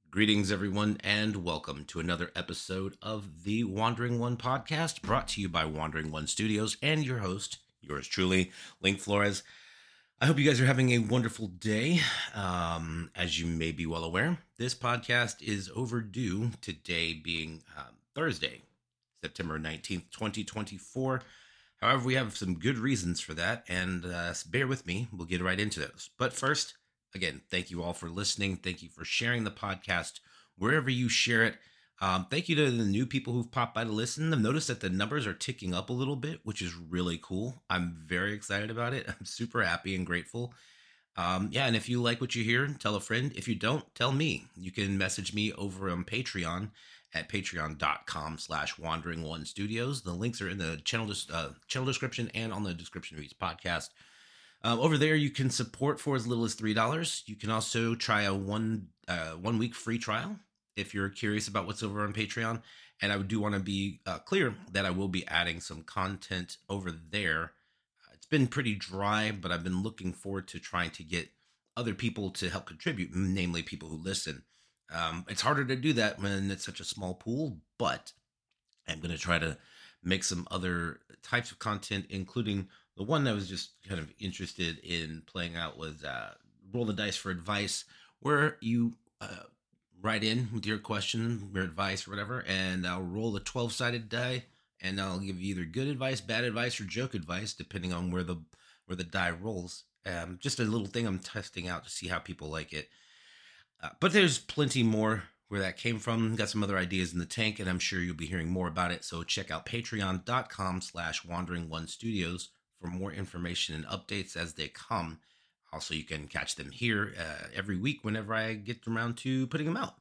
Greetings, everyone, and welcome to another episode of the Wandering One podcast, brought to you by Wandering One Studios and your host, yours truly, Link Flores. I hope you guys are having a wonderful day. As you may be well aware, this podcast is overdue, today being Thursday, September 19th, 2024. However, we have some good reasons for that, and bear with me. We'll get right into those. But first, again, thank you all for listening. Thank you for sharing the podcast wherever you share it. Thank you to the new people who've popped by to listen. I've noticed that the numbers are ticking up a little bit, which is really cool. I'm very excited about it. I'm super happy and grateful. And if you like what you hear, tell a friend. If you don't, tell me. You can message me over on Patreon at patreon.com/wandering one studios. The links are in the channel description and on the description of each podcast. Over there, you can support for as little as $3. You can also try a one week free trial if you're curious about what's over on Patreon. And I do want to be clear that I will be adding some content over there. It's been pretty dry, but I've been looking forward to trying to get other people to help contribute, namely people who listen. It's harder to do that when it's such a small pool, but I'm going to try to make some other types of content, including the one I was just kind of interested in playing out was Roll the Dice for Advice, where you write in with your question, your advice, or whatever, and I'll roll a 12-sided die, and I'll give you either good advice, bad advice, or joke advice, depending on where the die rolls. Just a little thing I'm testing out to see how people like it. But there's plenty more where that came from. Got some other ideas in the tank, and I'm sure you'll be hearing more about it. So check out patreon.com/wandering one studios for more information and updates as they come. Also, you can catch them here every week whenever I get around to putting them out.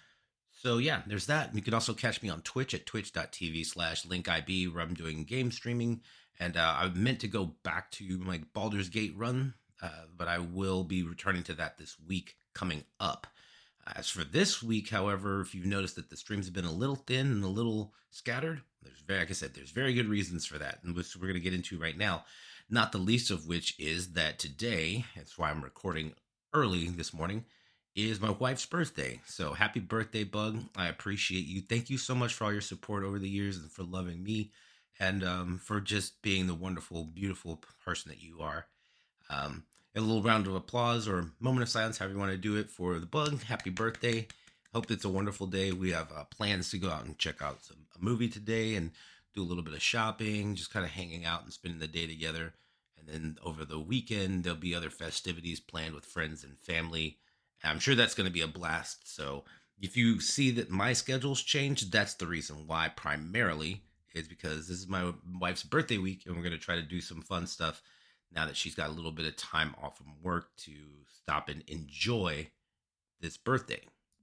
So yeah, there's that. You can also catch me on Twitch at twitch.tv/linkib, where I'm doing game streaming. And I meant to go back to my Baldur's Gate run, but I will be returning to that this week coming up. As for this week, however, if you've noticed that the streams have been a little thin and a little scattered, like I said, there's very good reasons for that, and which we're going to get into right now. Not the least of which is that today, that's why I'm recording early this morning, is my wife's birthday. So happy birthday, Bug. I appreciate you. Thank you so much for all your support over the years and for loving me and for just being the wonderful, beautiful person that you are. A little round of applause or moment of silence, however you want to do it, for the Bug. Happy birthday. Hope it's a wonderful day. We have plans to go out and check out a movie today and do a little bit of shopping, just kind of hanging out and spending the day together. And then over the weekend, there'll be other festivities planned with friends and family. I'm sure that's going to be a blast. So if you see that my schedule's changed, that's the reason why primarily, is because this is my wife's birthday week and we're going to try to do some fun stuff now that she's got a little bit of time off from work to stop and enjoy this birthday.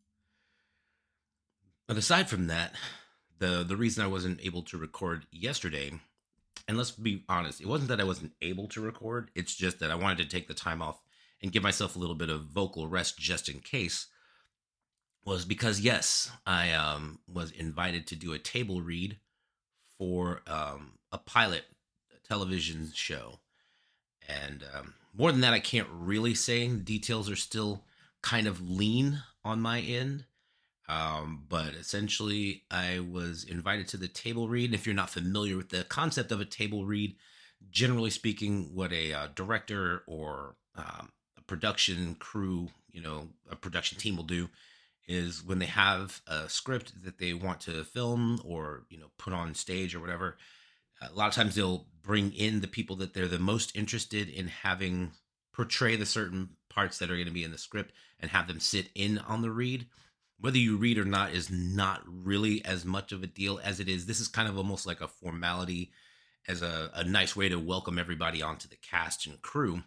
But aside from that, the reason I wasn't able to record yesterday, and let's be honest, it wasn't that I wasn't able to record, it's just that I wanted to take the time off and give myself a little bit of vocal rest just in case, was because, yes, I was invited to do a table read for a pilot television show. And more than that, I can't really say. Details are still kind of lean on my end. But essentially, I was invited to the table read. If you're not familiar with the concept of a table read, generally speaking, what a director or a production crew, a production team will do is when they have a script that they want to film or, put on stage or whatever, a lot of times they'll bring in the people that they're the most interested in having portray the certain parts that are going to be in the script and have them sit in on the read. Whether you read or not is not really as much of a deal as it is. This is kind of almost like a formality, as a nice way to welcome everybody onto the cast and crew.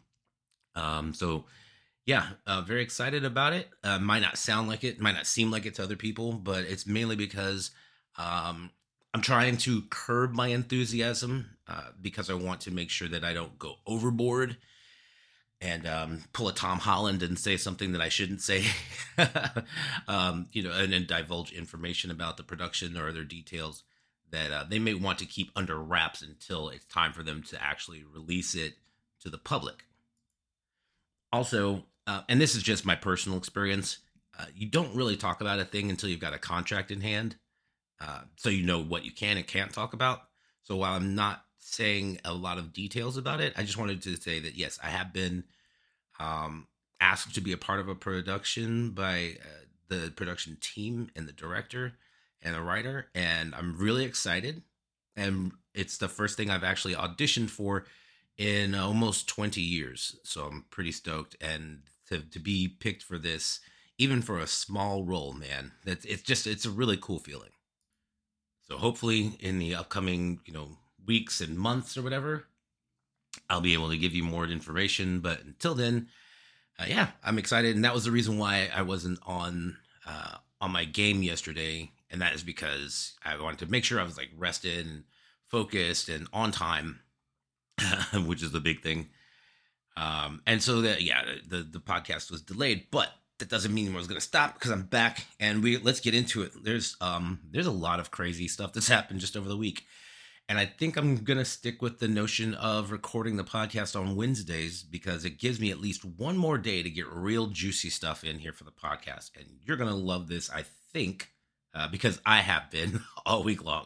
Very excited about it. Might not sound like it, might not seem like it to other people, but it's mainly because I'm trying to curb my enthusiasm because I want to make sure that I don't go overboard and pull a Tom Holland and say something that I shouldn't say, and then divulge information about the production or other details that they may want to keep under wraps until it's time for them to actually release it to the public. Also, and this is just my personal experience, You don't really talk about a thing until you've got a contract in hand, so you know what you can and can't talk about. So while I'm not saying a lot of details about it, I just wanted to say that yes, I have been um, asked to be a part of a production by the production team and the director and the writer, and I'm really excited. And it's the first thing I've actually auditioned for in almost 20 years, so I'm pretty stoked. And to be picked for this, even for a small role, man, it's a really cool feeling. So hopefully, in the upcoming weeks and months or whatever, I'll be able to give you more information. But until then, yeah, I'm excited, and that was the reason why I wasn't on my game yesterday, and that is because I wanted to make sure I was like rested and focused and on time, which is the big thing. And so that yeah, the podcast was delayed, but that doesn't mean I was going to stop because I'm back, and we let's get into it. There's a lot of crazy stuff that's happened just over the week. And I think I'm going to stick with the notion of recording the podcast on Wednesdays because it gives me at least one more day to get real juicy stuff in here for the podcast. And you're going to love this, I think, because I have been all week long.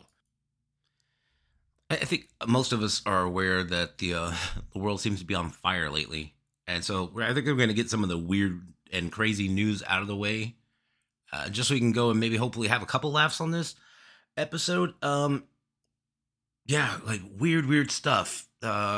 I think most of us are aware that the world seems to be on fire lately. And so I think we're going to get some of the weird and crazy news out of the way, just so we can go and maybe hopefully have a couple laughs on this episode. Yeah, like weird stuff.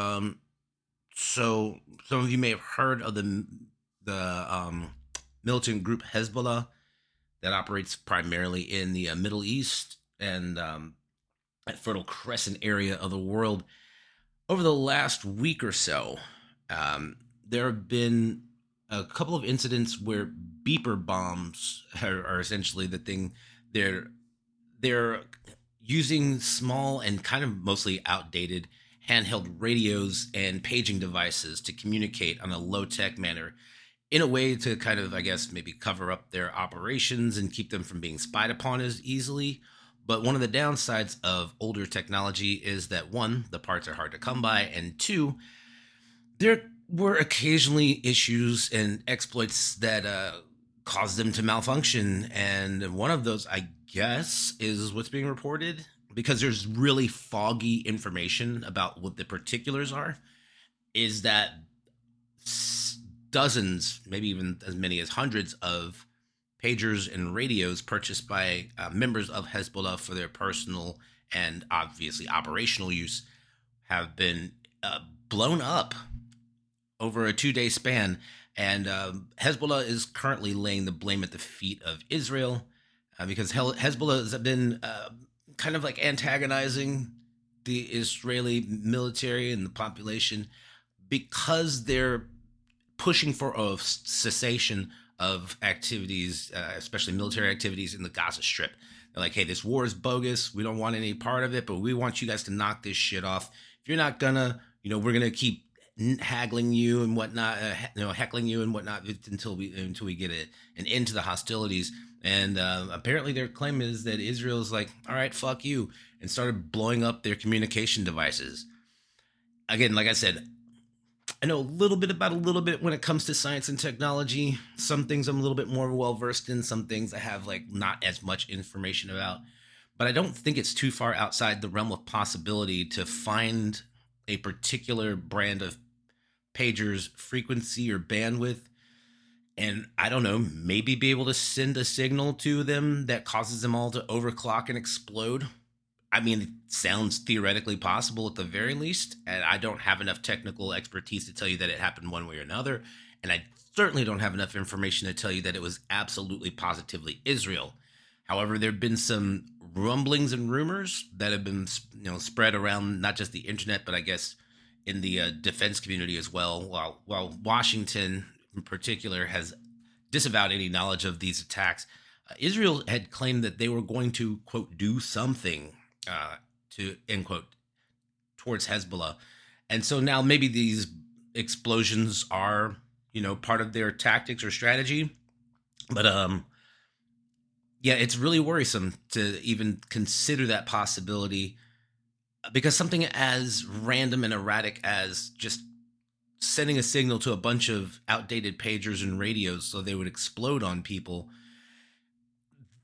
So some of you may have heard of the militant group Hezbollah that operates primarily in the Middle East and that Fertile Crescent area of the world. Over the last week or so, there have been a couple of incidents where beeper bombs are essentially the thing. They're using small and kind of mostly outdated handheld radios and paging devices to communicate on a low-tech manner in a way to kind of, I guess, maybe cover up their operations and keep them from being spied upon as easily. But one of the downsides of older technology is that one, the parts are hard to come by, and two, there were occasionally issues and exploits that caused them to malfunction. And one of those, I guess, is what's being reported because there's really foggy information about what the particulars are, is that dozens, maybe even as many as hundreds of pagers and radios purchased by members of Hezbollah for their personal and obviously operational use have been blown up over a 2-day span. And Hezbollah is currently laying the blame at the feet of Israel because Hezbollah has been kind of like antagonizing the Israeli military and the population because they're pushing for a cessation of activities, especially military activities in the Gaza Strip. They're like, hey, this war is bogus. We don't want any part of it, but we want you guys to knock this shit off. If you're not gonna, we're gonna keep haggling you and whatnot, heckling you and whatnot until we get an end to the hostilities. And apparently their claim is that Israel's like, all right, fuck you, and started blowing up their communication devices. Again, like I said, I know a little bit when it comes to science and technology. Some things I'm a little bit more well versed in. Some things I have like not as much information about. But I don't think it's too far outside the realm of possibility to find a particular brand of pager's frequency or bandwidth, and I don't know, maybe be able to send a signal to them that causes them all to overclock and explode. I mean, it sounds theoretically possible at the very least, and I don't have enough technical expertise to tell you that it happened one way or another, and I certainly don't have enough information to tell you that it was absolutely positively Israel. However, there have been some rumblings and rumors that have been spread around not just the internet, but I guess in the defense community as well, while Washington in particular has disavowed any knowledge of these attacks. Israel had claimed that they were going to, quote, do something to, end quote, towards Hezbollah. And so now maybe these explosions are, part of their tactics or strategy. But yeah, it's really worrisome to even consider that possibility, because something as random and erratic as just sending a signal to a bunch of outdated pagers and radios so they would explode on people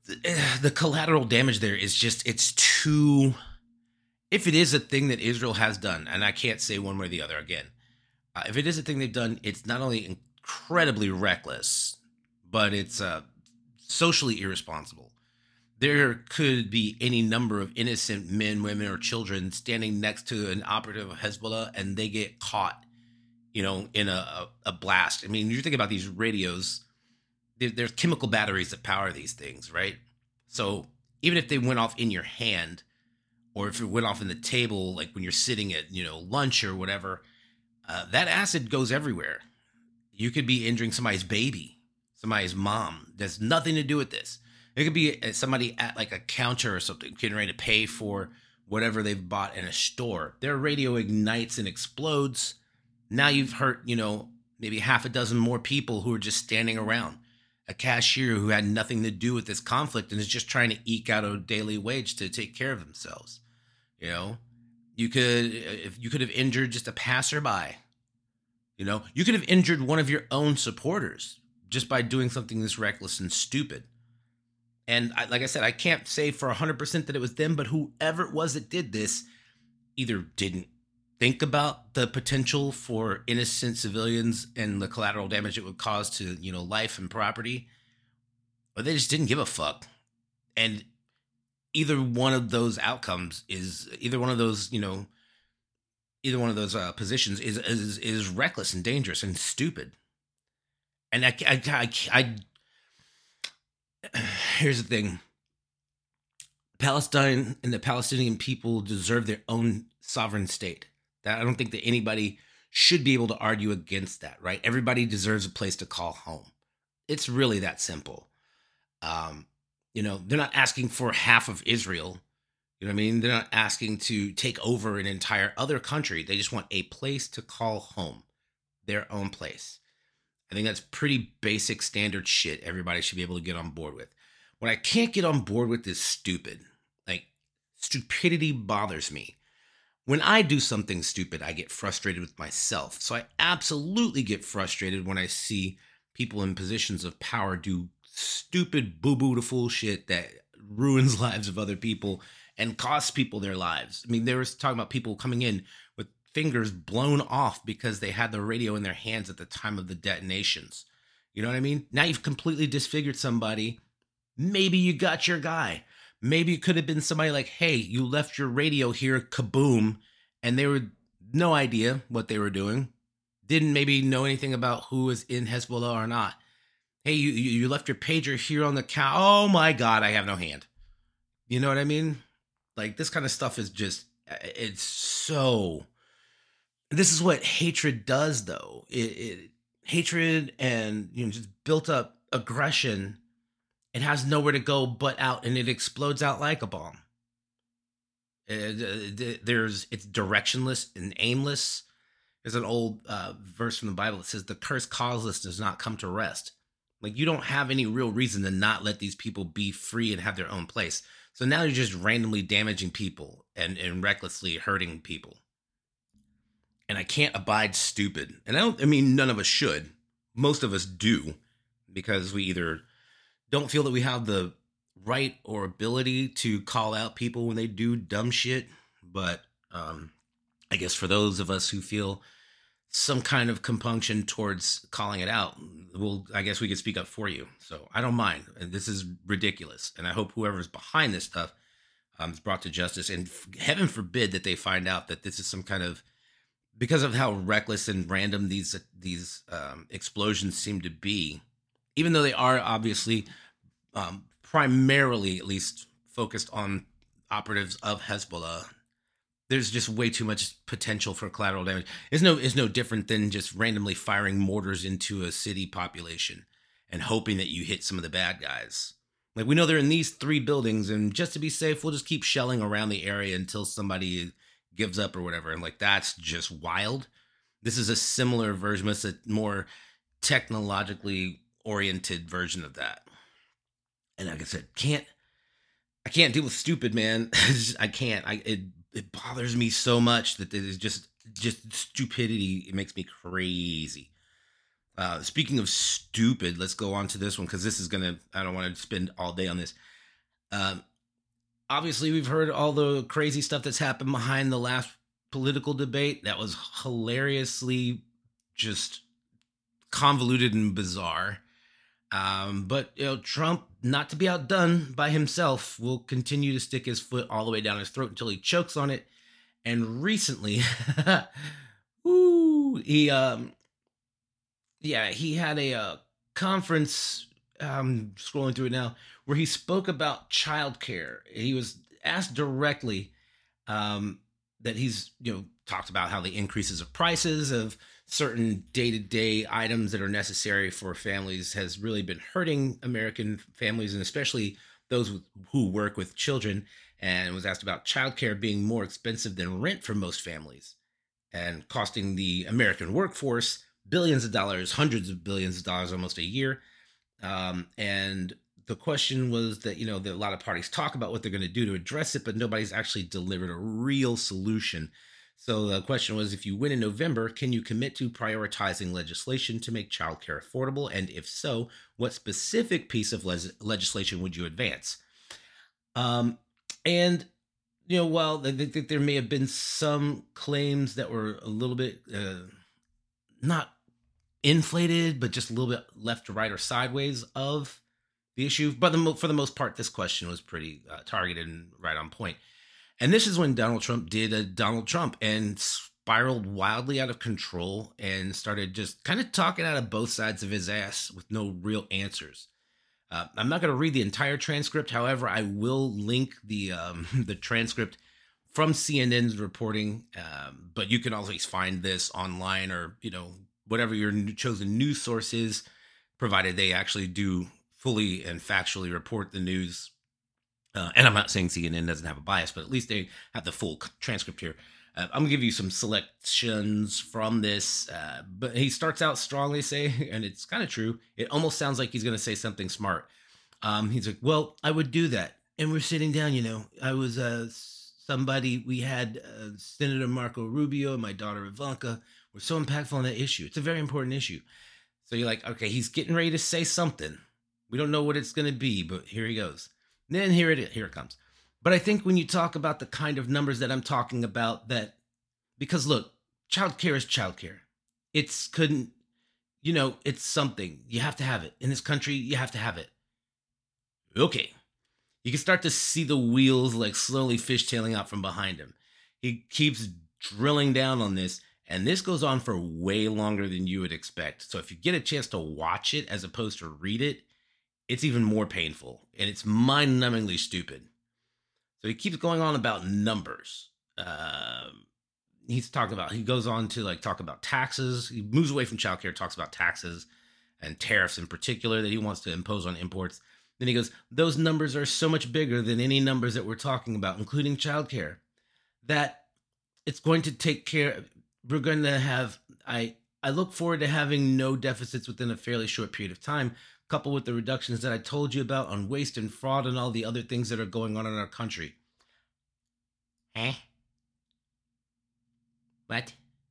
the collateral damage there is just, it's too, if it is a thing that Israel has done, and I can't say one way or the other again, if it is a thing they've done, it's not only incredibly reckless, but it's socially irresponsible. There could be any number of innocent men, women, or children standing next to an operative of Hezbollah, and they get caught, in a blast. I mean, you think about these radios, there's chemical batteries that power these things, right? So even if they went off in your hand, or if it went off in the table, like when you're sitting at, lunch or whatever, that acid goes everywhere. You could be injuring somebody's baby, somebody's mom. There's nothing to do with this. It could be somebody at like a counter or something, getting ready to pay for whatever they've bought in a store. Their radio ignites and explodes. Now you've hurt, maybe half a dozen more people who are just standing around. A cashier who had nothing to do with this conflict and is just trying to eke out a daily wage to take care of themselves. You could have injured just a passerby. You could have injured one of your own supporters just by doing something this reckless and stupid. And like I said, I can't say for 100% that it was them, but whoever it was that did this either didn't think about the potential for innocent civilians and the collateral damage it would cause to, life and property, or they just didn't give a fuck. And either one of those outcomes is either one of those positions is reckless and dangerous and stupid. And I here's the thing. Palestine and the Palestinian people deserve their own sovereign state. That I don't think that anybody should be able to argue against that, right? Everybody deserves a place to call home. It's really that simple. They're not asking for half of Israel. You know what I mean? They're not asking to take over an entire other country. They just want a place to call home, their own place. I think that's pretty basic standard shit everybody should be able to get on board with. What I can't get on board with is stupid. Like, stupidity bothers me. When I do something stupid, I get frustrated with myself. So I absolutely get frustrated when I see people in positions of power do stupid boo-boo-to-fool shit that ruins lives of other people and costs people their lives. I mean, they were talking about people coming in with fingers blown off because they had the radio in their hands at the time of the detonations. You know what I mean? Now you've completely disfigured somebody. Maybe you got your guy. Maybe it could have been somebody like, hey, you left your radio here, kaboom, and they were no idea what they were doing. Didn't maybe know anything about who was in Hezbollah or not. Hey, you left your pager here on the couch. Oh my God, I have no hand. You know what I mean? Like, this kind of stuff is just, it's so, this is what hatred does though. Hatred and, just built up aggression, it has nowhere to go but out, and it explodes out like a bomb. It's directionless and aimless. There's an old verse from the Bible that says, the curse causeless does not come to rest. Like, you don't have any real reason to not let these people be free and have their own place. So now you're just randomly damaging people and recklessly hurting people. And I can't abide stupid. And none of us should. Most of us do, because we either don't feel that we have the right or ability to call out people when they do dumb shit. But I guess for those of us who feel some kind of compunction towards calling it out, I guess we could speak up for you. So I don't mind. And this is ridiculous. And I hope whoever's behind this stuff is brought to justice. And heaven forbid that they find out that this is some kind of, because of how reckless and random these explosions seem to be, even though they are obviously primarily at least focused on operatives of Hezbollah, there's just way too much potential for collateral damage. It's no different than just randomly firing mortars into a city population and hoping that you hit some of the bad guys. Like, we know they're in these 3 buildings, and just to be safe, we'll just keep shelling around the area until somebody gives up or whatever. And like, that's just wild. This is a similar version, but it's a more technologically oriented version of that. And like I said, I can't deal with stupid, man. I can't. It bothers me so much that there's just stupidity. It makes me crazy. Speaking of stupid, let's go on to this one, because this is I don't want to spend all day on this. Um, Obviously, we've heard all the crazy stuff that's happened behind the last political debate. That was hilariously just convoluted and bizarre. But Trump, not to be outdone by himself, will continue to stick his foot all the way down his throat until he chokes on it. And recently, he yeah, he had a conference. Scrolling through it now, where he spoke about childcare. He was asked directly um, that he's talked about how the increases of prices of certain day-to-day items that are necessary for families has really been hurting American families, and especially those who work with children. And was asked about childcare being more expensive than rent for most families and costing the American workforce billions of dollars, hundreds of billions of dollars almost a year. And the question was that, that a lot of parties talk about what they're going to do to address it, but nobody's actually delivered a real solution. So the question was, if you win in November, can you commit to prioritizing legislation to make childcare affordable? And if so, what specific piece of legislation would you advance? And while I think there may have been some claims that were a little bit not inflated, but just a little bit left to right or sideways of the issue. But for the most part, this question was pretty targeted and right on point. And this is when Donald Trump did a Donald Trump and spiraled wildly out of control and started just kind of talking out of both sides of his ass with no real answers. I'm not going to read the entire transcript. However, I will link the the transcript from CNN's reporting. But you can always find this online, or whatever your chosen news source is, provided they actually do fully and factually report the news. And I'm not saying CNN doesn't have a bias, but at least they have the full transcript here. I'm going to give you some selections from this. But he starts out strongly, say, and it's kind of true. It almost sounds like he's going to say something smart. He's like, well, I would do that. And we're sitting down, I was somebody, we had Senator Marco Rubio and my daughter Ivanka were so impactful on that issue. It's a very important issue. So you're like, okay, he's getting ready to say something. We don't know what it's going to be, but here he goes. Then here it comes. But I think when you talk about the kind of numbers that I'm talking about, that because look, childcare is childcare. It's it's something. You have to have it. In this country, you have to have it. Okay. You can start to see the wheels like slowly fishtailing out from behind him. He keeps drilling down on this, and this goes on for way longer than you would expect. So if you get a chance to watch it as opposed to read it, it's even more painful, and it's mind-numbingly stupid. So he keeps going on about numbers. He goes on to talk about taxes. He moves away from childcare, talks about taxes and tariffs in particular that he wants to impose on imports. Then he goes, those numbers are so much bigger than any numbers that we're talking about, including childcare, that it's going to take care. We're going to have, I look forward to having no deficits within a fairly short period of time, coupled with the reductions that I told you about on waste and fraud and all the other things that are going on in our country. What?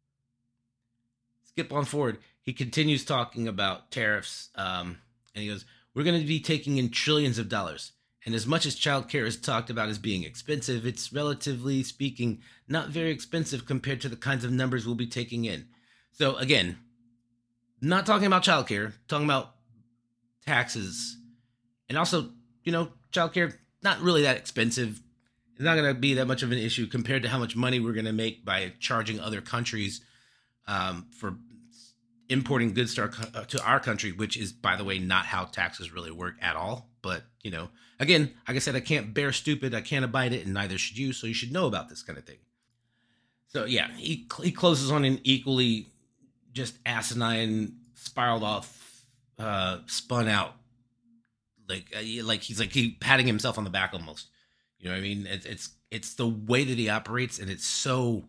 Skip on forward. He continues talking about tariffs, and he goes, we're going to be taking in trillions of dollars. And as much as childcare is talked about as being expensive, it's relatively speaking not very expensive compared to the kinds of numbers we'll be taking in. So again, not talking about childcare, talking about taxes, and also, childcare not really that expensive. It's not going to be that much of an issue compared to how much money we're going to make by charging other countries for importing goods to our country, which is, by the way, not how taxes really work at all. But, again, like I said, I can't bear stupid. I can't abide it, and neither should you. So you should know about this kind of thing. So, yeah, he closes on an equally just asinine, spiraled off, spun out. He's patting himself on the back almost. You know what I mean? It's the way that he operates, and it's so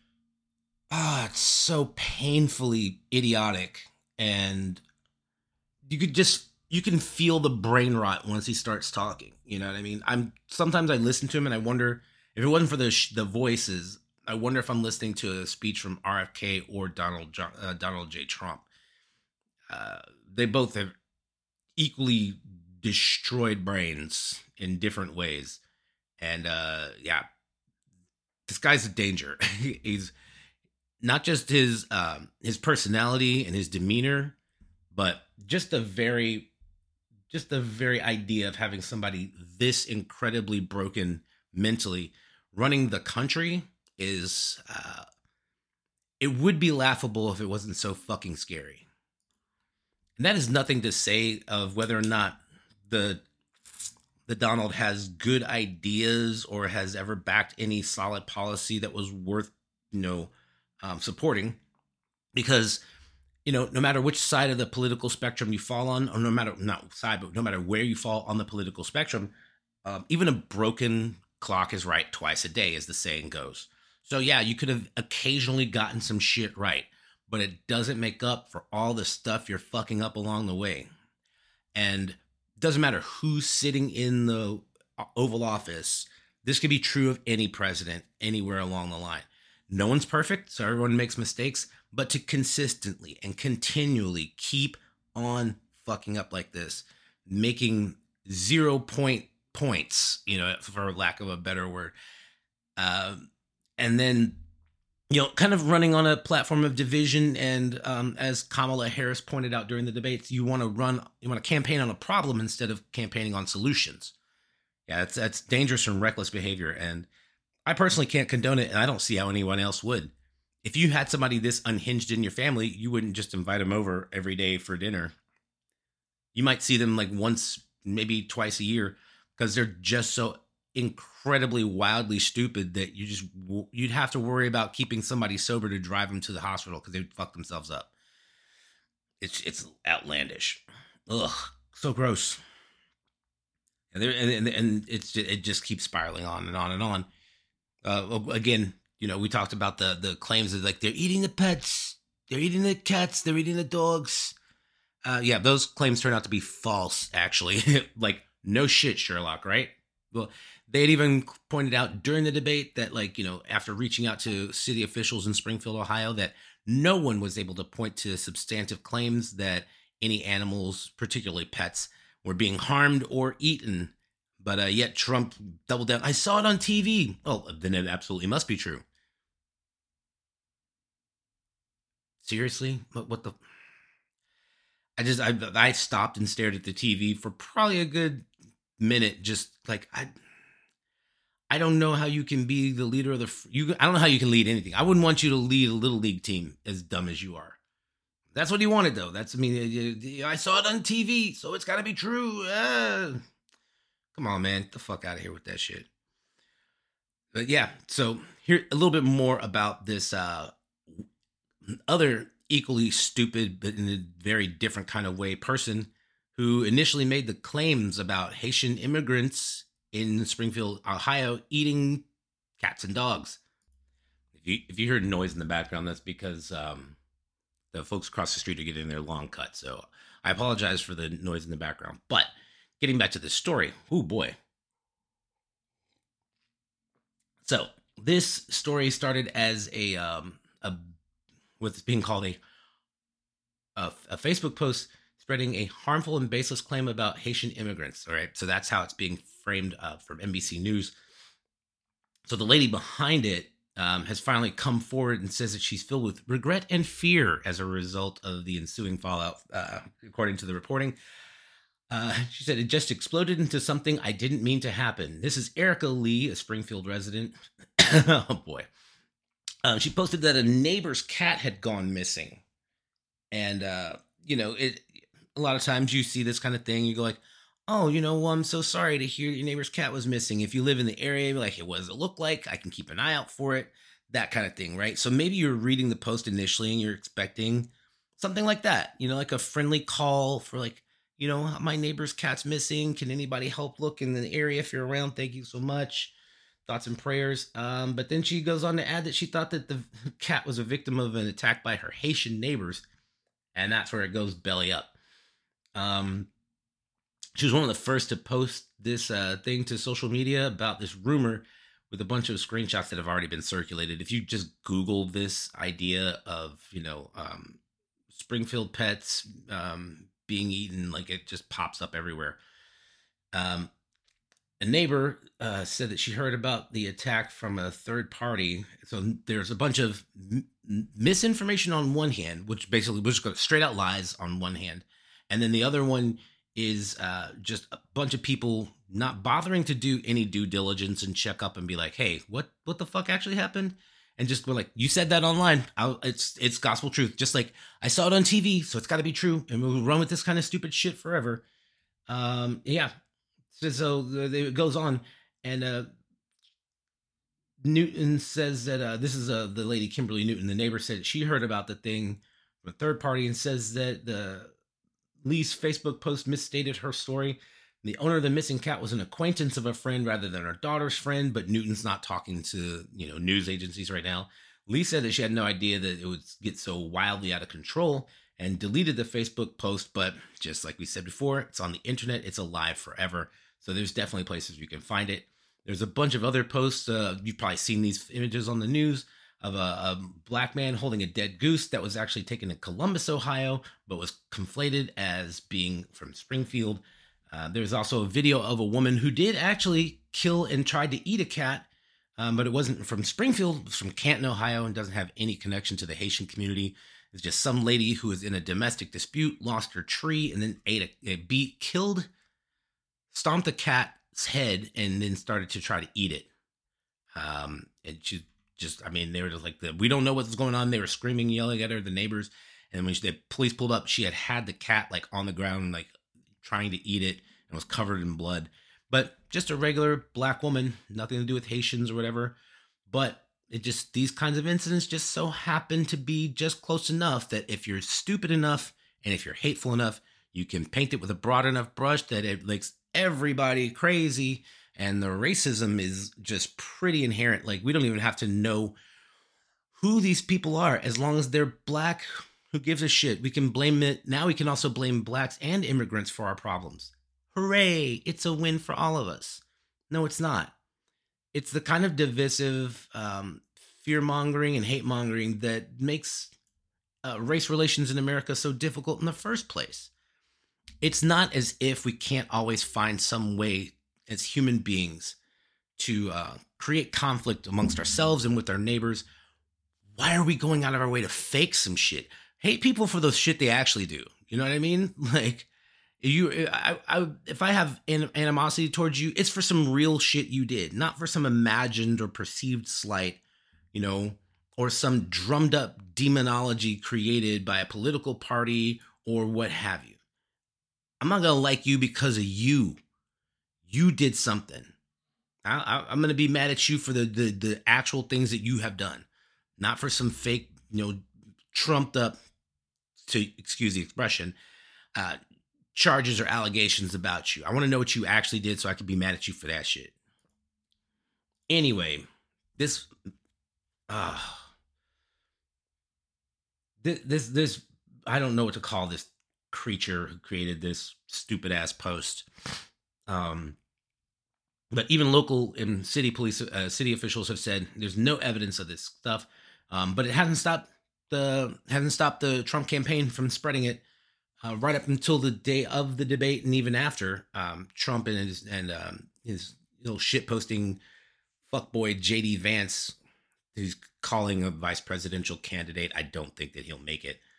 painfully idiotic, and you can feel the brain rot once he starts talking. You know what I mean? Sometimes I listen to him and I wonder if it wasn't for the voices, I wonder if I'm listening to a speech from RFK or Donald J. Trump. They both have equally destroyed brains in different ways. And yeah, this guy's a danger. He's not just his personality and his demeanor, but just the very idea of having somebody this incredibly broken mentally running the country is it would be laughable if it wasn't so fucking scary. And that is nothing to say of whether or not the Donald has good ideas or has ever backed any solid policy that was worth, supporting. Because, no matter which side of the political spectrum you fall on, or no matter, not side, but no matter where you fall on the political spectrum, even a broken clock is right twice a day, as the saying goes. So yeah, you could have occasionally gotten some shit right, but it doesn't make up for all the stuff you're fucking up along the way. And it doesn't matter who's sitting in the Oval Office. This could be true of any president anywhere along the line. No one's perfect, so everyone makes mistakes, but to consistently and continually keep on fucking up like this, making 0 points, for lack of a better word, and then, kind of running on a platform of division. And as Kamala Harris pointed out during the debates, you want to campaign on a problem instead of campaigning on solutions. Yeah, that's dangerous and reckless behavior. And I personally can't condone it, and I don't see how anyone else would. If you had somebody this unhinged in your family, you wouldn't just invite them over every day for dinner. You might see them like once, maybe twice a year, because they're just so incredibly wildly stupid that you'd have to worry about keeping somebody sober to drive them to the hospital because they'd fuck themselves up. It's outlandish. Ugh, so gross. And it just keeps spiraling on and on and on. Again, we talked about the claims of like they're eating the pets, they're eating the cats, they're eating the dogs. Yeah, those claims turn out to be false, actually. Like, no shit, Sherlock, right? Well, they had even pointed out during the debate that, after reaching out to city officials in Springfield, Ohio, that no one was able to point to substantive claims that any animals, particularly pets, were being harmed or eaten. But yet Trump doubled down. I saw it on TV. Oh, then it absolutely must be true. Seriously? What the? I stopped and stared at the TV for probably a good minute, just like I don't know how you can be the leader of I don't know how you can lead anything. I wouldn't want you to lead a little league team as dumb as you are. That's what he wanted, though. I saw it on TV, so it's got to be true. Come on, man. Get the fuck out of here with that shit. But yeah, so here a little bit more about this other equally stupid, but in a very different kind of way, person who initially made the claims about Haitian immigrants in Springfield, Ohio, eating cats and dogs. If you hear noise in the background, that's because the folks across the street are getting their lawn cut. So I apologize for the noise in the background. But getting back to this story, oh boy. So this story started as what's being called a Facebook post spreading a harmful and baseless claim about Haitian immigrants. All right, so that's how it's being framed from NBC News. So the lady behind it has finally come forward and says that she's filled with regret and fear as a result of the ensuing fallout, according to the reporting. She said, it just exploded into something I didn't mean to happen. This is Erica Lee, a Springfield resident. Oh, boy. She posted that a neighbor's cat had gone missing. And, a lot of times you see this kind of thing. You go like, oh, well, I'm so sorry to hear your neighbor's cat was missing. If you live in the area, like, what does it look like? I can keep an eye out for it. That kind of thing, right? So maybe you're reading the post initially and you're expecting something like that, like a friendly call for like, my neighbor's cat's missing. Can anybody help look in the area if you're around? Thank you so much. Thoughts and prayers. But then she goes on to add that she thought that the cat was a victim of an attack by her Haitian neighbors. And that's where it goes belly up. She was one of the first to post this thing to social media about this rumor with a bunch of screenshots that have already been circulated. If you just Google this idea of, Springfield pets being eaten, like it just pops up everywhere. Um, a neighbor said that she heard about the attack from a third party. So there's a bunch of misinformation on one hand, which basically was just straight out lies on one hand, and then the other one is just a bunch of people not bothering to do any due diligence and check up and be like, "Hey, what the fuck actually happened?" And just we're like, "You said that online. It's gospel truth. Just like I saw it on TV, so it's got to be true." And we'll run with this kind of stupid shit forever. Yeah, so it goes on, and Newton says that this is the lady Kimberly Newton. The neighbor said she heard about the thing from a third party and says that the Lee's Facebook post misstated her story. The owner of the missing cat was an acquaintance of a friend rather than her daughter's friend, but Newton's not talking to news agencies right now. Lee said that she had no idea that it would get so wildly out of control and deleted the Facebook post, but just like we said before, it's on the internet, it's alive forever. So there's definitely places you can find it. There's a bunch of other posts. You've probably seen these images on the news of a black man holding a dead goose that was actually taken in Columbus, Ohio, but was conflated as being from Springfield. There's also a video of a woman who did actually kill and tried to eat a cat, but it wasn't from Springfield. It was from Canton, Ohio, and doesn't have any connection to the Haitian community. It's just some lady who was in a domestic dispute, lost her tree, and then ate a beet, killed, stomped the cat's head, and then started to try to eat it. And she just, I mean, they were just like, we don't know what's going on. They were screaming, yelling at her, the neighbors. And when the police pulled up, she had the cat like on the ground, like trying to eat it, and was covered in blood. But just a regular black woman, nothing to do with Haitians or whatever. But it just, these kinds of incidents just so happen to be just close enough that if you're stupid enough and if you're hateful enough, you can paint it with a broad enough brush that it makes everybody crazy. And the racism is just pretty inherent. Like, we don't even have to know who these people are. As long as they're black, who gives a shit? We can blame it. Now we can also blame blacks and immigrants for our problems. Hooray! It's a win for all of us. No, it's not. It's the kind of divisive fear mongering and hate mongering that makes race relations in America so difficult in the first place. It's not as if we can't always find some way as human beings to create conflict amongst ourselves and with our neighbors. Why are we going out of our way to fake some shit? Hate people for the shit they actually do. You know what I mean? Like, if I have animosity towards you, it's for some real shit you did, not for some imagined or perceived slight, or some drummed up demonology created by a political party or what have you. I'm not going to like you because of you. You did something. I'm going to be mad at you for the actual things that you have done, not for some fake, trumped up, to excuse the expression, charges or allegations about you. I want to know what you actually did so I can be mad at you for that shit. Anyway, this I don't know what to call this creature who created this stupid ass post. But even local and city police, city officials have said there's no evidence of this stuff. But it hasn't stopped the Trump campaign from spreading it right up until the day of the debate, and even after. Trump and his little shit posting fuckboy JD Vance, who's calling a vice presidential candidate. I don't think that he'll make it.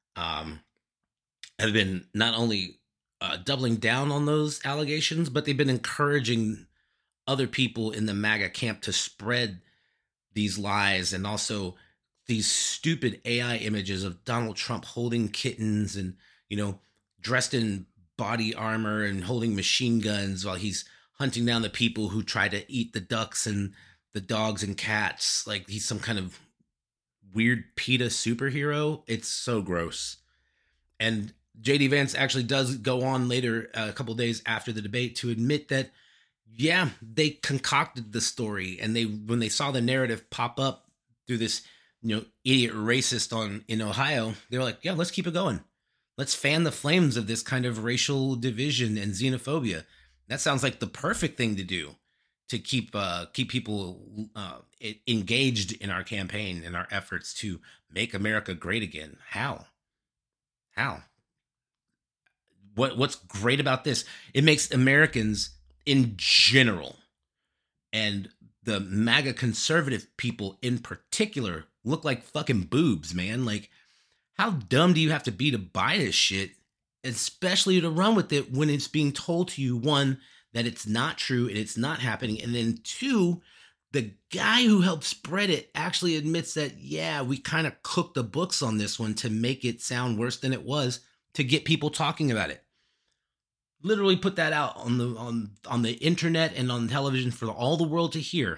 Have been not only doubling down on those allegations, but they've been encouraging other people in the MAGA camp to spread these lies, and also these stupid AI images of Donald Trump holding kittens and, dressed in body armor and holding machine guns while he's hunting down the people who try to eat the ducks and the dogs and cats. Like he's some kind of weird PETA superhero. It's so gross. And JD Vance actually does go on later, a couple days after the debate, to admit that, yeah, they concocted the story, and when they saw the narrative pop up through this, idiot racist in Ohio, they were like, yeah, let's keep it going. Let's fan the flames of this kind of racial division and xenophobia. That sounds like the perfect thing to do to keep people engaged in our campaign and our efforts to make America great again. How? what's great about this, it makes Americans in general and the MAGA conservative people in particular look like fucking boobs, man. Like, how dumb do you have to be to buy this shit, especially to run with it when it's being told to you, one, that it's not true and it's not happening, and then two, the guy who helped spread it actually admits that, yeah, we kind of cooked the books on this one to make it sound worse than it was to get people talking about it. Literally put that out on the internet and on television for all the world to hear.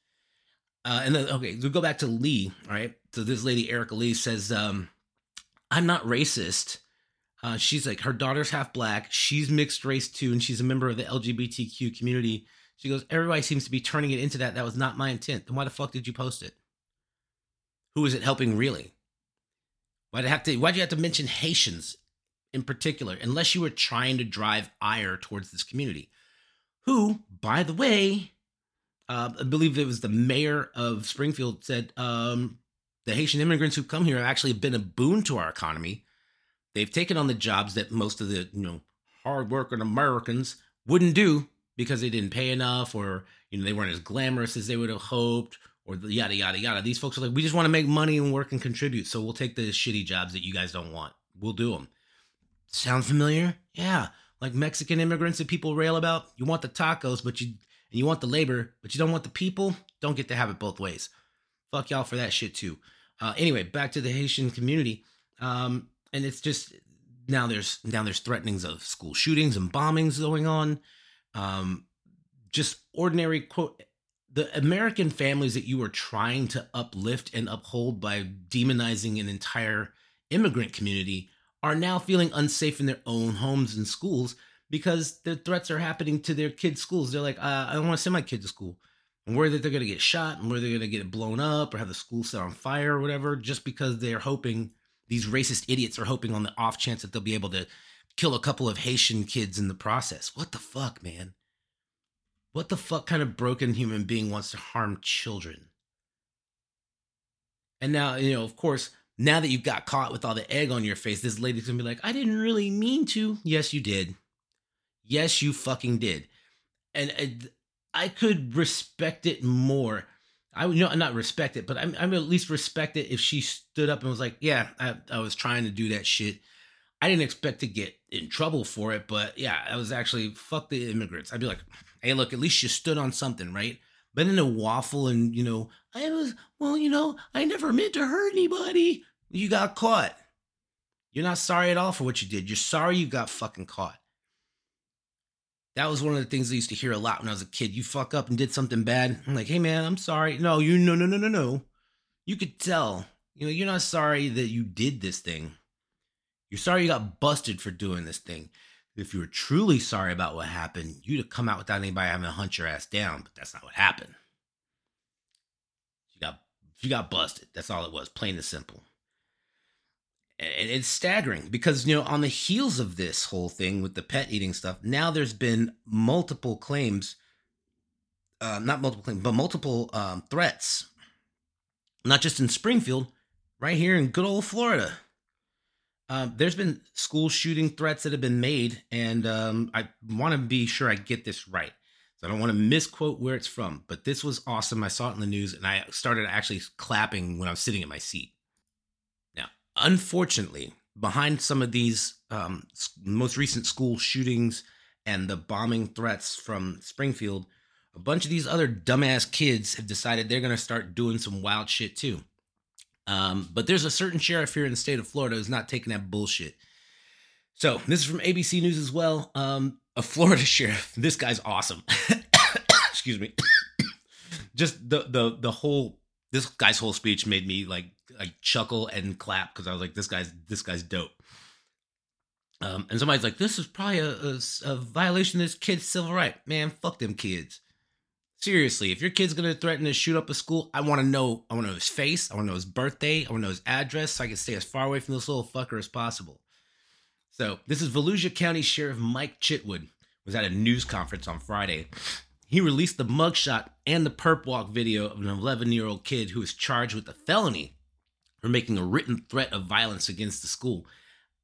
And then, okay, we'll go back to Lee, all right? So this lady, Erica Lee, says, I'm not racist. She's like, her daughter's half black. She's mixed race too, and she's a member of the LGBTQ community. She goes, everybody seems to be turning it into that. That was not my intent. Then why the fuck did you post it? Who is it helping why'd you have to mention Haitians in particular, unless you were trying to drive ire towards this community, who, by the way, I believe it was the mayor of Springfield said, the Haitian immigrants who come here have actually been a boon to our economy. They've taken on the jobs that most of the, hardworking Americans wouldn't do because they didn't pay enough, or, they weren't as glamorous as they would have hoped, or yada, yada, yada. These folks are like, we just want to make money and work and contribute. So we'll take the shitty jobs that you guys don't want. We'll do them. Sound familiar? Yeah. Like Mexican immigrants that people rail about. You want the tacos, but you want the labor, but you don't want the people. Don't get to have it both ways. Fuck y'all for that shit too. Anyway, back to the Haitian community. And it's just now there's threatenings of school shootings and bombings going on. Just ordinary quote. The American families that you are trying to uplift and uphold by demonizing an entire immigrant community are now feeling unsafe in their own homes and schools because the threats are happening to their kids' schools. They're like, I don't want to send my kid to school. And worried that they're going to get shot and worried they're going to get blown up or have the school set on fire or whatever, just because they're hoping, these racist idiots are hoping on the off chance that they'll be able to kill a couple of Haitian kids in the process. What the fuck, man? What the fuck kind of broken human being wants to harm children? And now, of course, now that you've got caught with all the egg on your face, this lady's gonna be like, I didn't really mean to. Yes, you did. Yes, you fucking did. And I could respect it more. I would not respect it, but I would at least respect it if she stood up and was like, yeah, I was trying to do that shit. I didn't expect to get in trouble for it, but yeah, I was actually, fuck the immigrants. I'd be like, hey, look, at least you stood on something, right? But in a waffle and, I never meant to hurt anybody. You got caught. You're not sorry at all for what you did. You're sorry you got fucking caught. That was one of the things I used to hear a lot when I was a kid. You fuck up and did something bad. I'm like, hey man, I'm sorry. No. You could tell. You're not sorry that you did this thing. You're sorry you got busted for doing this thing. If you were truly sorry about what happened, you'd have come out without anybody having to hunt your ass down. But that's not what happened. You got busted. That's all it was. Plain and simple. And it's staggering because, on the heels of this whole thing with the pet eating stuff, now there's been multiple claims, multiple threats, not just in Springfield, right here in good old Florida. There's been school shooting threats that have been made, and I want to be sure I get this right. So I don't want to misquote where it's from, but this was awesome. I saw it in the news, and I started actually clapping when I was sitting in my seat. Unfortunately, behind some of these most recent school shootings and the bombing threats from Springfield, a bunch of these other dumbass kids have decided they're going to start doing some wild shit too. But there's a certain sheriff here in the state of Florida who's not taking that bullshit. So this is from ABC News as well. A Florida sheriff. This guy's awesome. Excuse me. Just the whole, this guy's whole speech made me like chuckle and clap because I was like, this guy's dope. And somebody's like, this is probably a violation of this kid's civil right. Man, fuck them kids. Seriously, if your kid's gonna threaten to shoot up a school, I want to know his face, I want to know his birthday, I want to know his address, so I can stay as far away from this little fucker as possible. So this is Volusia County Sheriff Mike Chitwood was at a news conference on Friday. He released the mugshot and the perp walk video of an 11-year-old kid who is charged with a felony for making a written threat of violence against the school.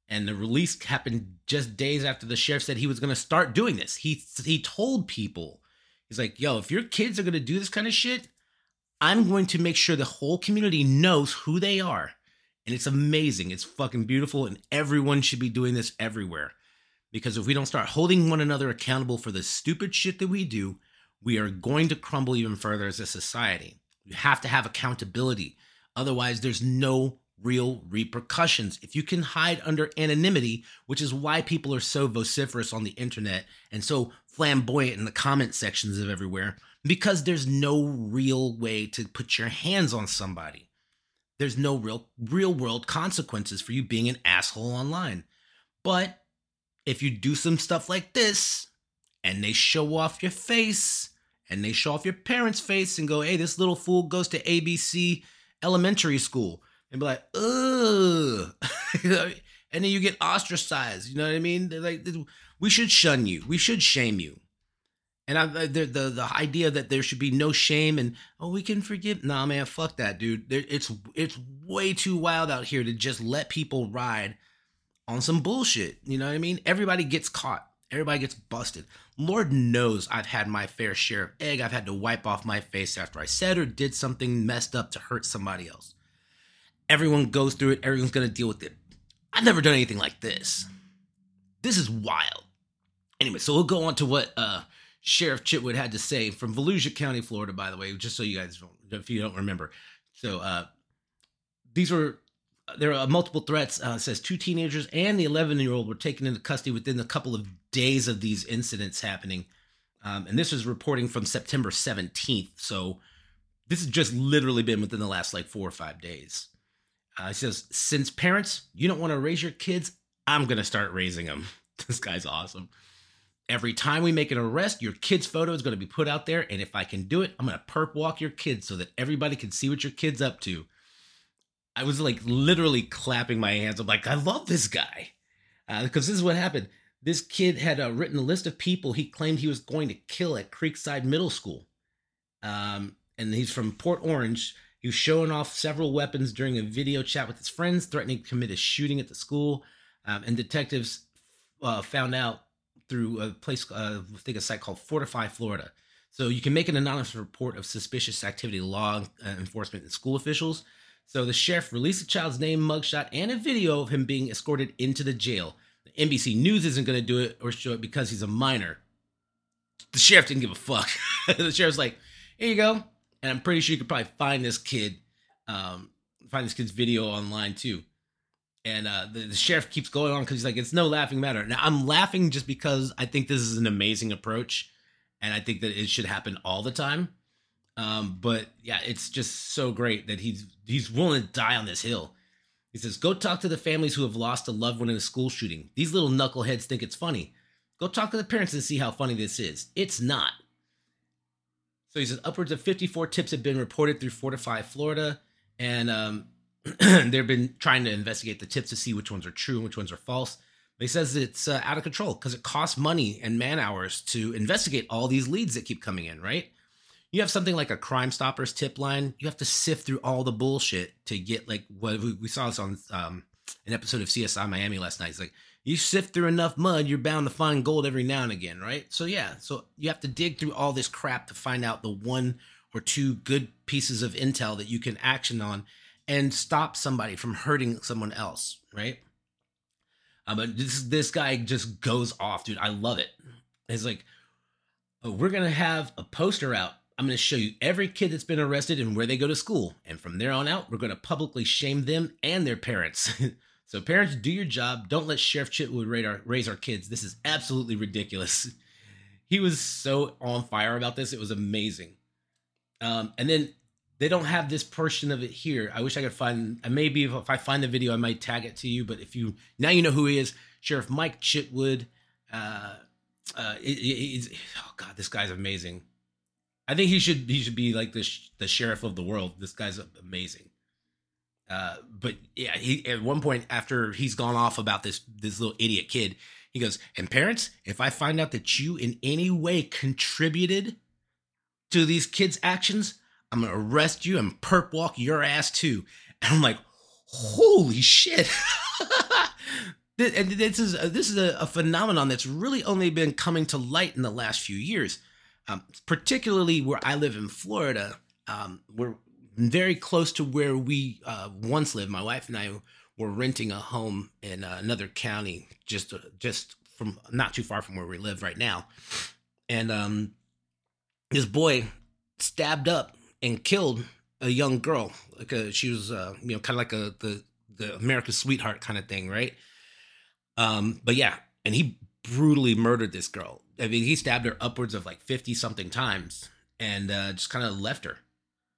And the release happened just days after the sheriff said he was going to start doing this. He told people, he's like, yo, if your kids are going to do this kind of shit, I'm going to make sure the whole community knows who they are. And it's amazing. It's fucking beautiful. And everyone should be doing this everywhere. Because if we don't start holding one another accountable for the stupid shit that we do, we are going to crumble even further as a society. You have to have accountability. Otherwise, there's no real repercussions. If you can hide under anonymity, which is why people are so vociferous on the internet and so flamboyant in the comment sections of everywhere, because there's no real way to put your hands on somebody. There's no real world consequences for you being an asshole online. But if you do some stuff like this and they show off your face and they show off your parents' face and go, hey, this little fool goes to ABC elementary school, and be like, ugh. And then you get ostracized. You know what I mean? They're like, we should shun you. We should shame you. And the idea that there should be no shame and, oh, we can forgive. Nah, man, fuck that, dude. It's way too wild out here to just let people ride on some bullshit. You know what I mean? Everybody gets caught. Everybody gets busted. Lord knows I've had my fair share of egg I've had to wipe off my face after I said or did something messed up to hurt somebody else. Everyone goes through it. Everyone's going to deal with it. I've never done anything like this. This is wild. Anyway, so we'll go on to what Sheriff Chitwood had to say from Volusia County, Florida, by the way, just so you guys don't, if you don't remember. So there are multiple threats. It says 2 teenagers and the 11-year-old were taken into custody within a couple of days of these incidents happening. And this is reporting from September 17th. So this has just literally been within the last 4 or 5 days. It says, since parents, you don't want to raise your kids, I'm going to start raising them. This guy's awesome. Every time we make an arrest, your kid's photo is going to be put out there. And if I can do it, I'm going to perp walk your kids so that everybody can see what your kid's up to. I was literally clapping my hands. I'm like, I love this guy. Because this is what happened. This kid had written a list of people he claimed he was going to kill at Creekside Middle School. And he's from Port Orange. He was showing off several weapons during a video chat with his friends, threatening to commit a shooting at the school. And detectives found out through a place, I think a site called Fortify, Florida. So you can make an anonymous report of suspicious activity to law enforcement and school officials. So the sheriff released the child's name, mugshot, and a video of him being escorted into the jail. The NBC News isn't going to do it or show it because he's a minor. The sheriff didn't give a fuck. The sheriff's like, here you go. And I'm pretty sure you could probably find this kid's video online too. And the sheriff keeps going on because he's like, it's no laughing matter. Now, I'm laughing just because I think this is an amazing approach. And I think that it should happen all the time. But yeah, it's just so great that he's willing to die on this hill. He says, go talk to the families who have lost a loved one in a school shooting. These little knuckleheads think it's funny. Go talk to the parents and see how funny this is. It's not. So he says upwards of 54 tips have been reported through Fortify, Florida. And they've been trying to investigate the tips to see which ones are true and which ones are false. But he says it's out of control because it costs money and man hours to investigate all these leads that keep coming in, right? You have something like a Crime Stoppers tip line. You have to sift through all the bullshit to get what we saw this on an episode of CSI Miami last night. It's like you sift through enough mud, you're bound to find gold every now and again, right? So yeah, so you have to dig through all this crap to find out the 1 or 2 good pieces of intel that you can action on and stop somebody from hurting someone else, right? But this guy just goes off, dude. I love it. It's like, oh, we're going to have a poster out. I'm going to show you every kid that's been arrested and where they go to school. And from there on out, we're going to publicly shame them and their parents. So parents, do your job. Don't let Sheriff Chitwood raise our kids. This is absolutely ridiculous. He was so on fire about this. It was amazing. And then they don't have this portion of it here. I wish I could find, maybe if I find the video, I might tag it to you. But now you know who he is. Sheriff Mike Chitwood. Oh God, this guy's amazing. I think he should be like the sheriff of the world. This guy's amazing. But yeah, he at one point after he's gone off about this little idiot kid, he goes, and parents, if I find out that you in any way contributed to these kids' actions, I'm going to arrest you and perp walk your ass too. And I'm like, holy shit. And this is a phenomenon that's really only been coming to light in the last few years, particularly where I live in Florida. We're very close to where we once lived. My wife and I were renting a home in another county, just from not too far from where we live right now, and this boy stabbed up and killed a young girl. She was, kind of like the America's sweetheart kind of thing, right? But yeah, and he brutally murdered this girl. I mean, he stabbed her upwards of like 50 something times and just kind of left her.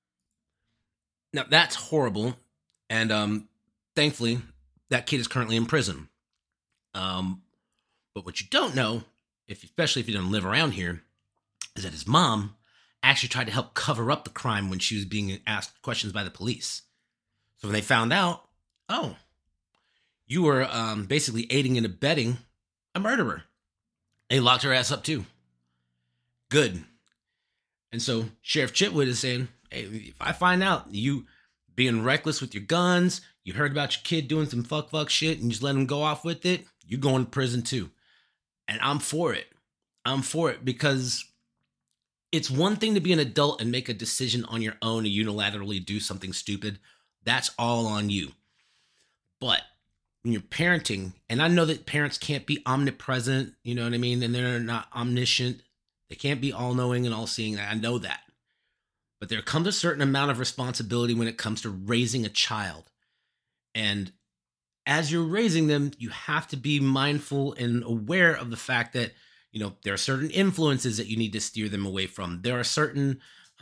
Now that's horrible. And thankfully, that kid is currently in prison. Um, but what you don't know, especially if you don't live around here, is that his mom actually tried to help cover up the crime when she was being asked questions by the police. So when they found out, oh, you were basically aiding and abetting a murderer. They locked her ass up too. Good. And so Sheriff Chitwood is saying, hey, if I find out you being reckless with your guns, you heard about your kid doing some fuck shit and you just let him go off with it, you're going to prison too. And I'm for it. I'm for it because it's one thing to be an adult and make a decision on your own and unilaterally do something stupid. That's all on you. But when you're parenting, and I know that parents can't be omnipresent, you know what I mean? And they're not omniscient. They can't be all knowing and all seeing. I know that. But there comes a certain amount of responsibility when it comes to raising a child. And as you're raising them, you have to be mindful and aware of the fact that, there are certain influences that you need to steer them away from. There are certain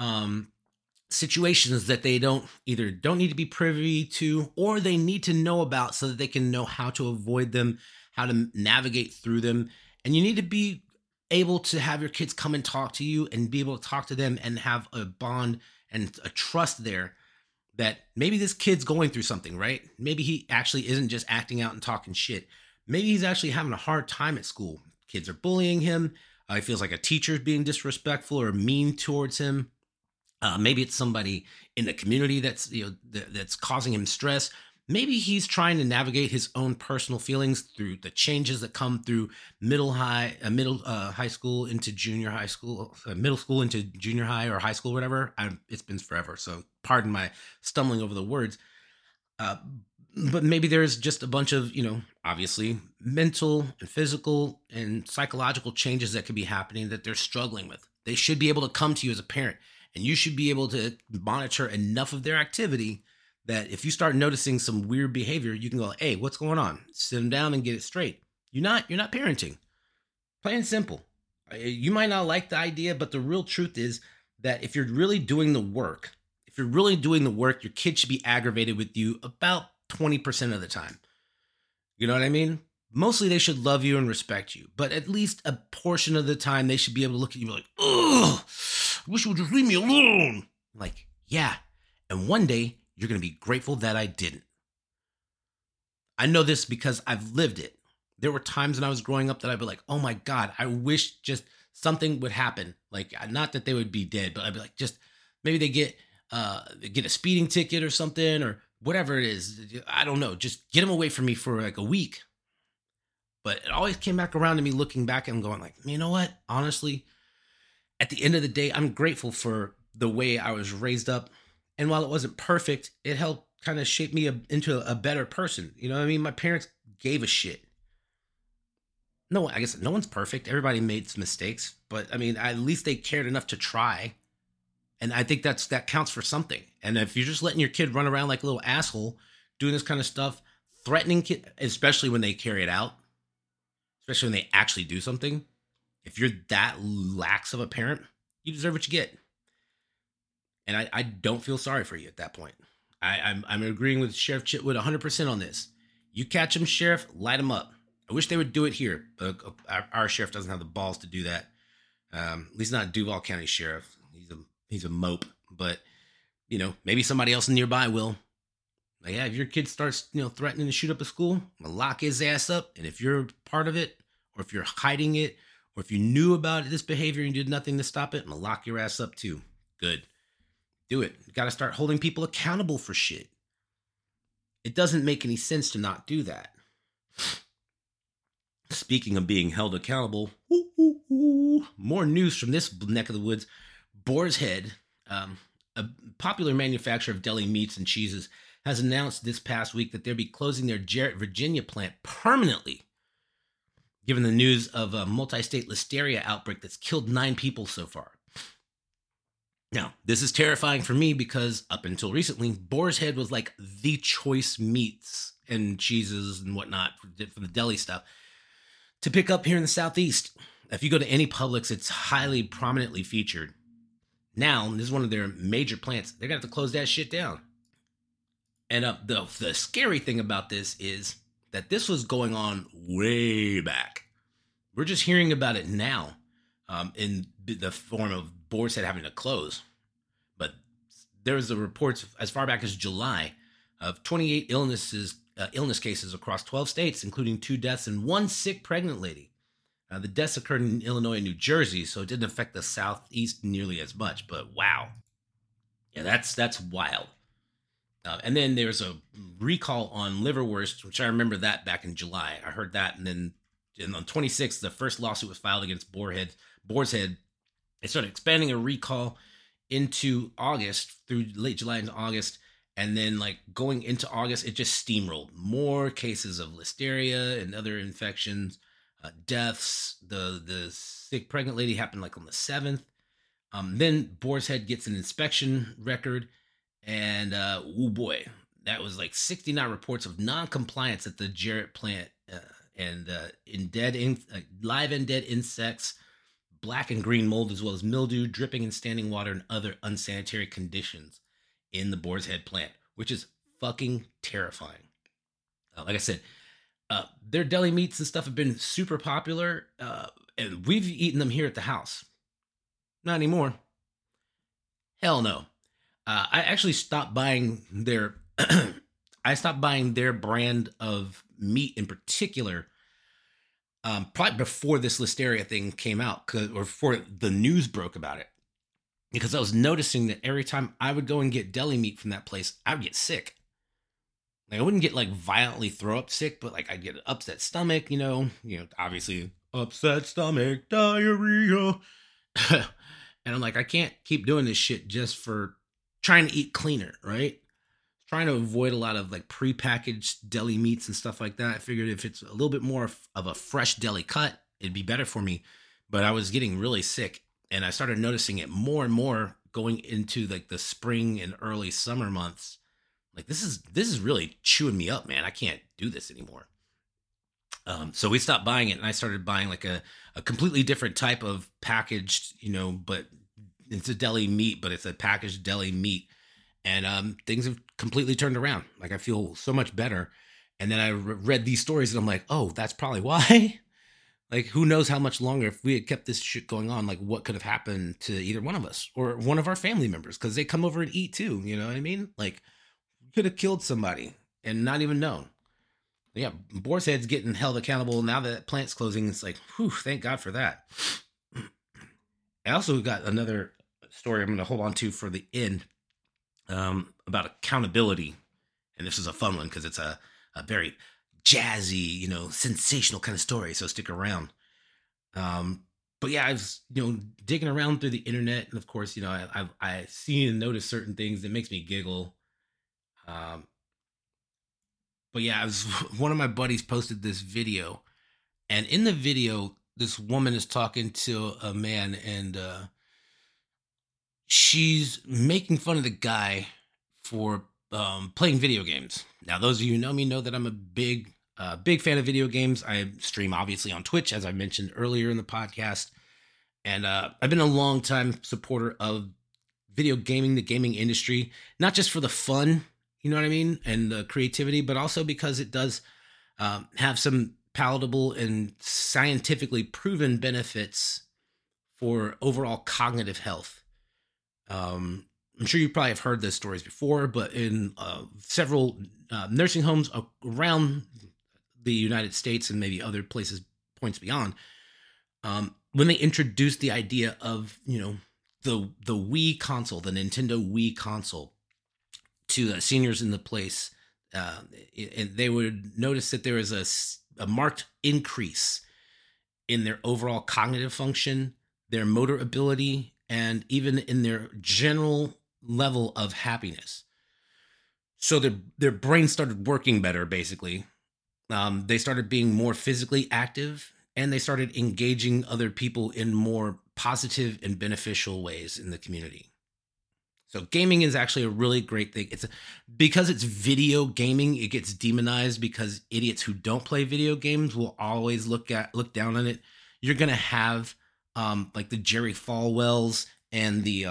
situations that they don't need to be privy to, or they need to know about so that they can know how to avoid them, how to navigate through them. And you need to be able to have your kids come and talk to you and be able to talk to them and have a bond and a trust there that maybe this kid's going through something, right? Maybe he actually isn't just acting out and talking shit. Maybe he's actually having a hard time at school. Kids are bullying him. He feels like a teacher's being disrespectful or mean towards him. Maybe it's somebody in the community that's causing him stress. Maybe he's trying to navigate his own personal feelings through the changes that come through high school into junior high school, middle school into junior high or high school, whatever. It's been forever, so pardon my stumbling over the words. But maybe there's just a bunch of, obviously mental and physical and psychological changes that could be happening that they're struggling with. They should be able to come to you as a parent, and you should be able to monitor enough of their activity that if you start noticing some weird behavior, you can go, hey, what's going on? Sit them down and get it straight. You're not parenting. Plain and simple. You might not like the idea, but the real truth is that if you're really doing the work, your kid should be aggravated with you about 20% of the time. You know what I mean? Mostly they should love you and respect you, but at least a portion of the time they should be able to look at you like, ugh, I wish you would just leave me alone. Like, yeah. And one day you're going to be grateful that I didn't. I know this because I've lived it. There were times when I was growing up that I'd be like, oh my God, I wish just something would happen. Like, not that they would be dead, but I'd be like, just maybe they get a speeding ticket or something or whatever it is. I don't know. Just get them away from me for like a week. But it always came back around to me looking back and going like, you know what? Honestly, at the end of the day, I'm grateful for the way I was raised up. And while it wasn't perfect, it helped kind of shape me into a better person. You know what I mean? My parents gave a shit. No, I guess no one's perfect. Everybody made some mistakes. But I mean, at least they cared enough to try. And I think that counts for something. And if you're just letting your kid run around like a little asshole, doing this kind of stuff, threatening kid, especially when they carry it out, especially when they actually do something, if you're that lax of a parent, you deserve what you get. And I don't feel sorry for you at that point. I'm agreeing with Sheriff Chitwood 100% on this. You catch him, Sheriff, light him up. I wish they would do it here, but our sheriff doesn't have the balls to do that. At least not Duval County Sheriff. He's a mope, but maybe somebody else nearby will. Like, yeah, if your kid starts, threatening to shoot up a school, I'm gonna lock his ass up. And if you're part of it, or if you're hiding it, or if you knew about this behavior and you did nothing to stop it, I'm gonna lock your ass up too. Good. Do it. You gotta start holding people accountable for shit. It doesn't make any sense to not do that. speaking of being held accountable, more news from this neck of the woods. Boar's Head, a popular manufacturer of deli meats and cheeses, has announced this past week that they'll be closing their Jarrett, Virginia plant permanently, given the news of a multi-state listeria outbreak that's killed 9 people so far. Now, this is terrifying for me because up until recently, Boar's Head was like the choice meats and cheeses and whatnot for the deli stuff to pick up here in the Southeast. If you go to any Publix, it's highly prominently featured. Now, this is one of their major plants. They're going to have to close that shit down. And the scary thing about this is that this was going on way back. We're just hearing about it now in the form of Boar's Head having to close. But there was the reports as far back as July of 28 illness cases across 12 states, including 2 deaths and 1 sick pregnant lady. The deaths occurred in Illinois and New Jersey, so it didn't affect the Southeast nearly as much. But wow, yeah, that's wild. And then there's a recall on liverwurst, which I remember that back in July. I heard that, and then on 26th, the first lawsuit was filed against Boar's Head. They started expanding a recall into August, through late July into August, and then like going into August, it just steamrolled. More cases of listeria and other infections, deaths. The sick pregnant lady happened like on the 7th. Then Boar's Head gets an inspection record, and oh boy, that was like 69 reports of non-compliance at the Jarrett plant, and live and dead insects, black and green mold, as well as mildew, dripping in standing water, and other unsanitary conditions in the Boar's Head plant, which is fucking terrifying. Like I said, their deli meats and stuff have been super popular, and we've eaten them here at the house. Not anymore. Hell no. I actually stopped buying their brand of meat in particular, probably before this listeria thing came out, or before the news broke about it, because I was noticing that every time I would go and get deli meat from that place, I would get sick. Like, I wouldn't get like violently throw up sick, but like I'd get an upset stomach, obviously upset stomach, diarrhea. And I'm like, I can't keep doing this shit just for trying to eat cleaner, right? Trying to avoid a lot of like prepackaged deli meats and stuff like that. I figured if it's a little bit more of a fresh deli cut, it'd be better for me. But I was getting really sick, and I started noticing it more and more going into like the spring and early summer months. Like, this is really chewing me up, man. I can't do this anymore. So we stopped buying it, and I started buying like a completely different type of packaged, but it's a deli meat, but it's a packaged deli meat. And things have completely turned around. Like, I feel so much better. And then I read these stories, and I'm like, oh, that's probably why. Like, who knows how much longer, if we had kept this shit going on, like what could have happened to either one of us or one of our family members, because they come over and eat too. You know what I mean? Like, could have killed somebody and not even known. Yeah, Boar's Head's getting held accountable now that plant's closing. It's like, whew, thank God for that. I also got another story I'm going to hold on to for the end, about accountability. And this is a fun one because it's a very jazzy, sensational kind of story. So stick around. But yeah, I was, digging around through the internet. And of course, I see and notice certain things that makes me giggle. But yeah, one of my buddies posted this video, and in the video, this woman is talking to a man, and she's making fun of the guy for playing video games. Now, those of you who know me know that I'm a big fan of video games. I stream obviously on Twitch, as I mentioned earlier in the podcast, and I've been a long time supporter of video gaming, the gaming industry, not just for the fun. You know what I mean? And the creativity, but also because it does have some palatable and scientifically proven benefits for overall cognitive health. I'm sure you probably have heard those stories before, but in several nursing homes around the United States and maybe other places, points beyond, when they introduced the idea of, the Wii console, the Nintendo Wii console, to seniors in the place, and they would notice that there was a marked increase in their overall cognitive function, their motor ability, and even in their general level of happiness. So their brain started working better, basically. They started being more physically active, and they started engaging other people in more positive and beneficial ways in the community. So gaming is actually a really great thing. Because it's video gaming, it gets demonized because idiots who don't play video games will always look down on it. You're gonna have like the Jerry Falwells and the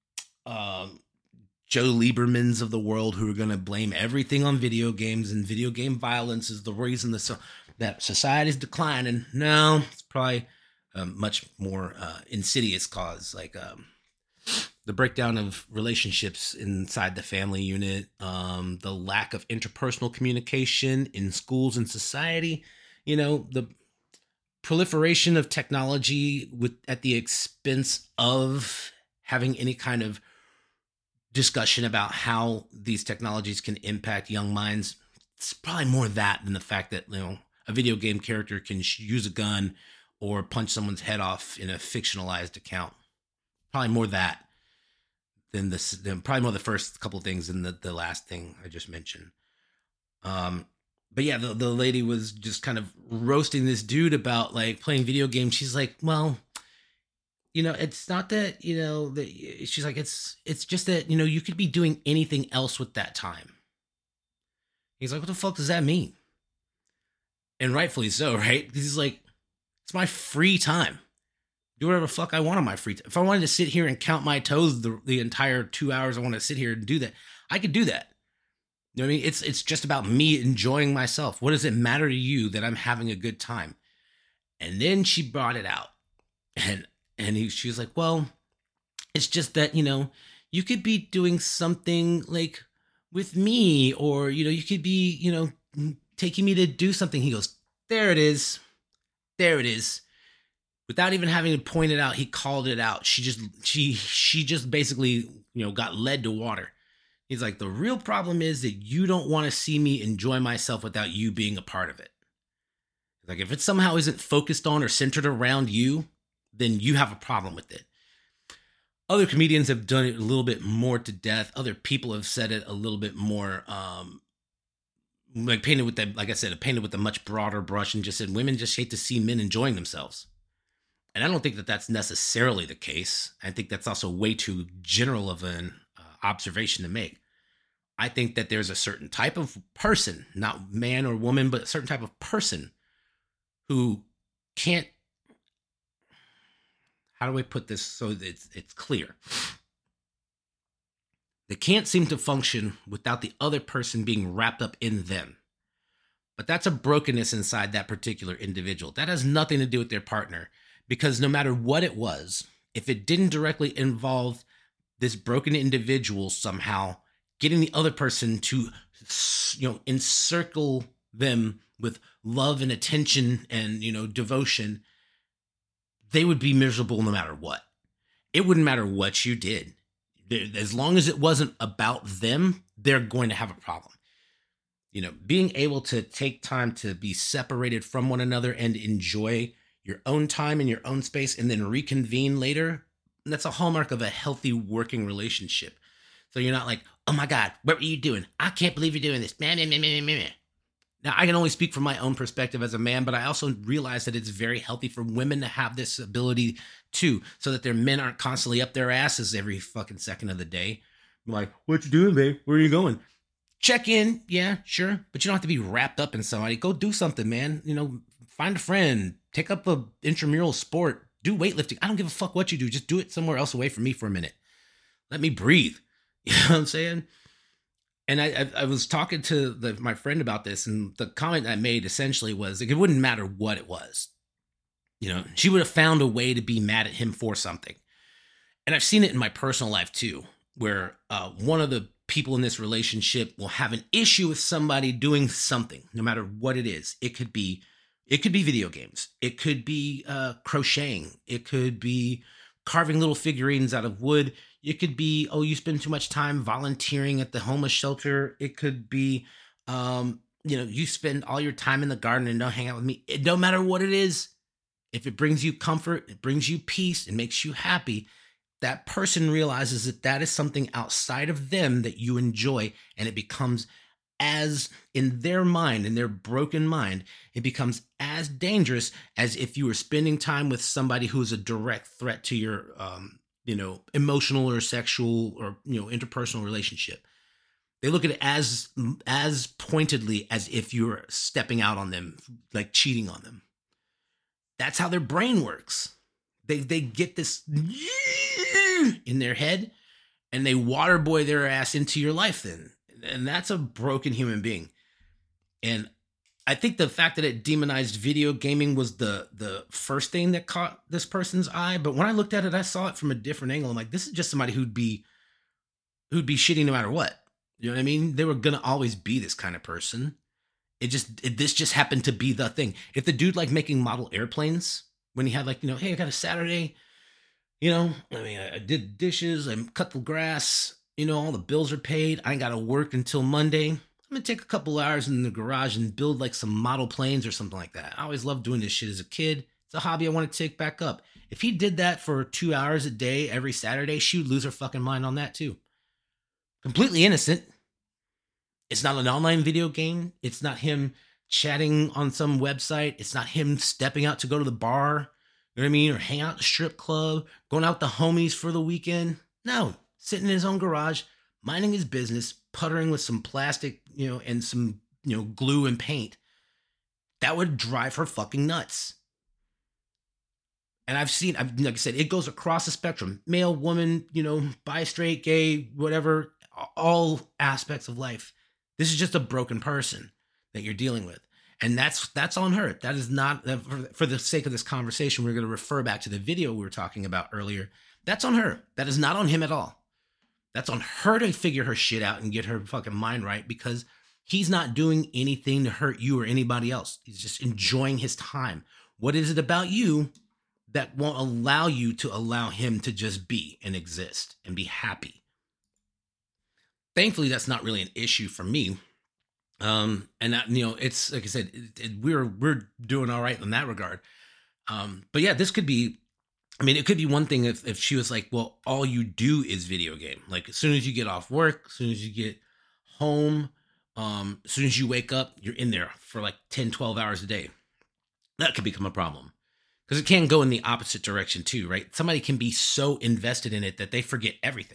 Joe Liebermans of the world who are going to blame everything on video games, and video game violence is the reason that society is declining. No, it's probably a much more insidious cause, like the breakdown of relationships inside the family unit, the lack of interpersonal communication in schools and society, the proliferation of technology at the expense of having any kind of discussion about how these technologies can impact young minds. It's probably more that than the fact that a video game character can use a gun or punch someone's head off in a fictionalized account. Probably more that than probably more the first couple of things than the last thing I just mentioned. But yeah, the lady was just kind of roasting this dude about like playing video games. She's like, well, it's not that, that she's like, it's just that, you could be doing anything else with that time. He's like, what the fuck does that mean? And rightfully so, right? He's like, it's my free time. Do whatever the fuck I want on my free time. If I wanted to sit here and count my toes the entire 2 hours I want to sit here and do that, I could do that. You know what I mean? It's just about me enjoying myself. What does it matter to you that I'm having a good time? And then she brought it out. She was like, well, it's just that, you could be doing something like with me, or, you could be, taking me to do something. He goes, there it is. There it is. Without even having to point it out, he called it out. She just basically, got led to water. He's like, the real problem is that you don't want to see me enjoy myself without you being a part of it. Like, if it somehow isn't focused on or centered around you, then you have a problem with it. Other comedians have done it a little bit more to death. Other people have said it a little bit more, painted with a much broader brush, and just said women just hate to see men enjoying themselves. And I don't think that that's necessarily the case. I think that's also way too general of an observation to make. I think that there's a certain type of person, not man or woman, but a certain type of person who can't, how do I put this so that it's clear? They can't seem to function without the other person being wrapped up in them. But that's a brokenness inside that particular individual. That has nothing to do with their partner, because no matter what it was, if it didn't directly involve this broken individual somehow getting the other person to, encircle them with love and attention and, devotion, they would be miserable no matter what. It wouldn't matter what you did. As long as it wasn't about them, they're going to have a problem. Being able to take time to be separated from one another and enjoy your own time in your own space and then reconvene later, that's a hallmark of a healthy working relationship. So you're not like, oh my God, what were you doing? I can't believe you're doing this. Now, I can only speak from my own perspective as a man, but I also realize that it's very healthy for women to have this ability too, so that their men aren't constantly up their asses every fucking second of the day. Like, what you doing, babe? Where are you going? Check in. Yeah, sure. But you don't have to be wrapped up in somebody. Go do something, man. Find a friend. Take up a intramural sport. Do weightlifting. I don't give a fuck what you do. Just do it somewhere else away from me for a minute. Let me breathe. You know what I'm saying? And I was talking to my friend about this, and the comment I made essentially was like, it wouldn't matter what it was. She would have found a way to be mad at him for something. And I've seen it in my personal life too, where one of the people in this relationship will have an issue with somebody doing something, no matter what it is. It could be video games. It could be crocheting. It could be carving little figurines out of wood. It could be, you spend too much time volunteering at the homeless shelter. It could be, you spend all your time in the garden and don't hang out with me. No matter what it is, if it brings you comfort, it brings you peace, it makes you happy, that person realizes that that is something outside of them that you enjoy, and it becomes as in their mind, in their broken mind, it becomes as dangerous as if you were spending time with somebody who's a direct threat to your, emotional or sexual or interpersonal relationship. They look at it as pointedly as if you're stepping out on them, like cheating on them. That's how their brain works. They get this in their head, and they waterboy their ass into your life then. And that's a broken human being. And I think the fact that it demonized video gaming was the first thing that caught this person's eye. But when I looked at it, I saw it from a different angle. I'm like, this is just somebody who'd be shitty no matter what. You know what I mean? They were gonna always be this kind of person. This just happened to be the thing. If the dude like making model airplanes, when he had like, hey, I got a Saturday, I did dishes, I cut the grass, all the bills are paid. I ain't got to work until Monday. I'm going to take a couple hours in the garage and build like some model planes or something like that. I always loved doing this shit as a kid. It's a hobby I want to take back up. If he did that for 2 hours a day, every Saturday, she would lose her fucking mind on that too. Completely innocent. It's not an online video game. It's not him chatting on some website. It's not him stepping out to go to the bar, you know what I mean? Or hang out at the strip club, going out with the homies for the weekend. No. Sitting in his own garage, minding his business, puttering with some plastic, and some, glue and paint. That would drive her fucking nuts. And like I said, it goes across the spectrum. Male, woman, bi, straight, gay, whatever, all aspects of life. This is just a broken person that you're dealing with. And that's on her. That is not, for the sake of this conversation, we're going to refer back to the video we were talking about earlier. That's on her. That is not on him at all. That's on her to figure her shit out and get her fucking mind right, because he's not doing anything to hurt you or anybody else. He's just enjoying his time. What is it about you that won't allow you to allow him to just be and exist and be happy? Thankfully, that's not really an issue for me. And that, it's like I said, we're doing all right in that regard. But yeah, this could be, it could be one thing if she was like, well, all you do is video game. Like as soon as you get off work, as soon as you get home, as soon as you wake up, you're in there for like 10, 12 hours a day. That could become a problem, because it can go in the opposite direction too, right? Somebody can be so invested in it that they forget everything.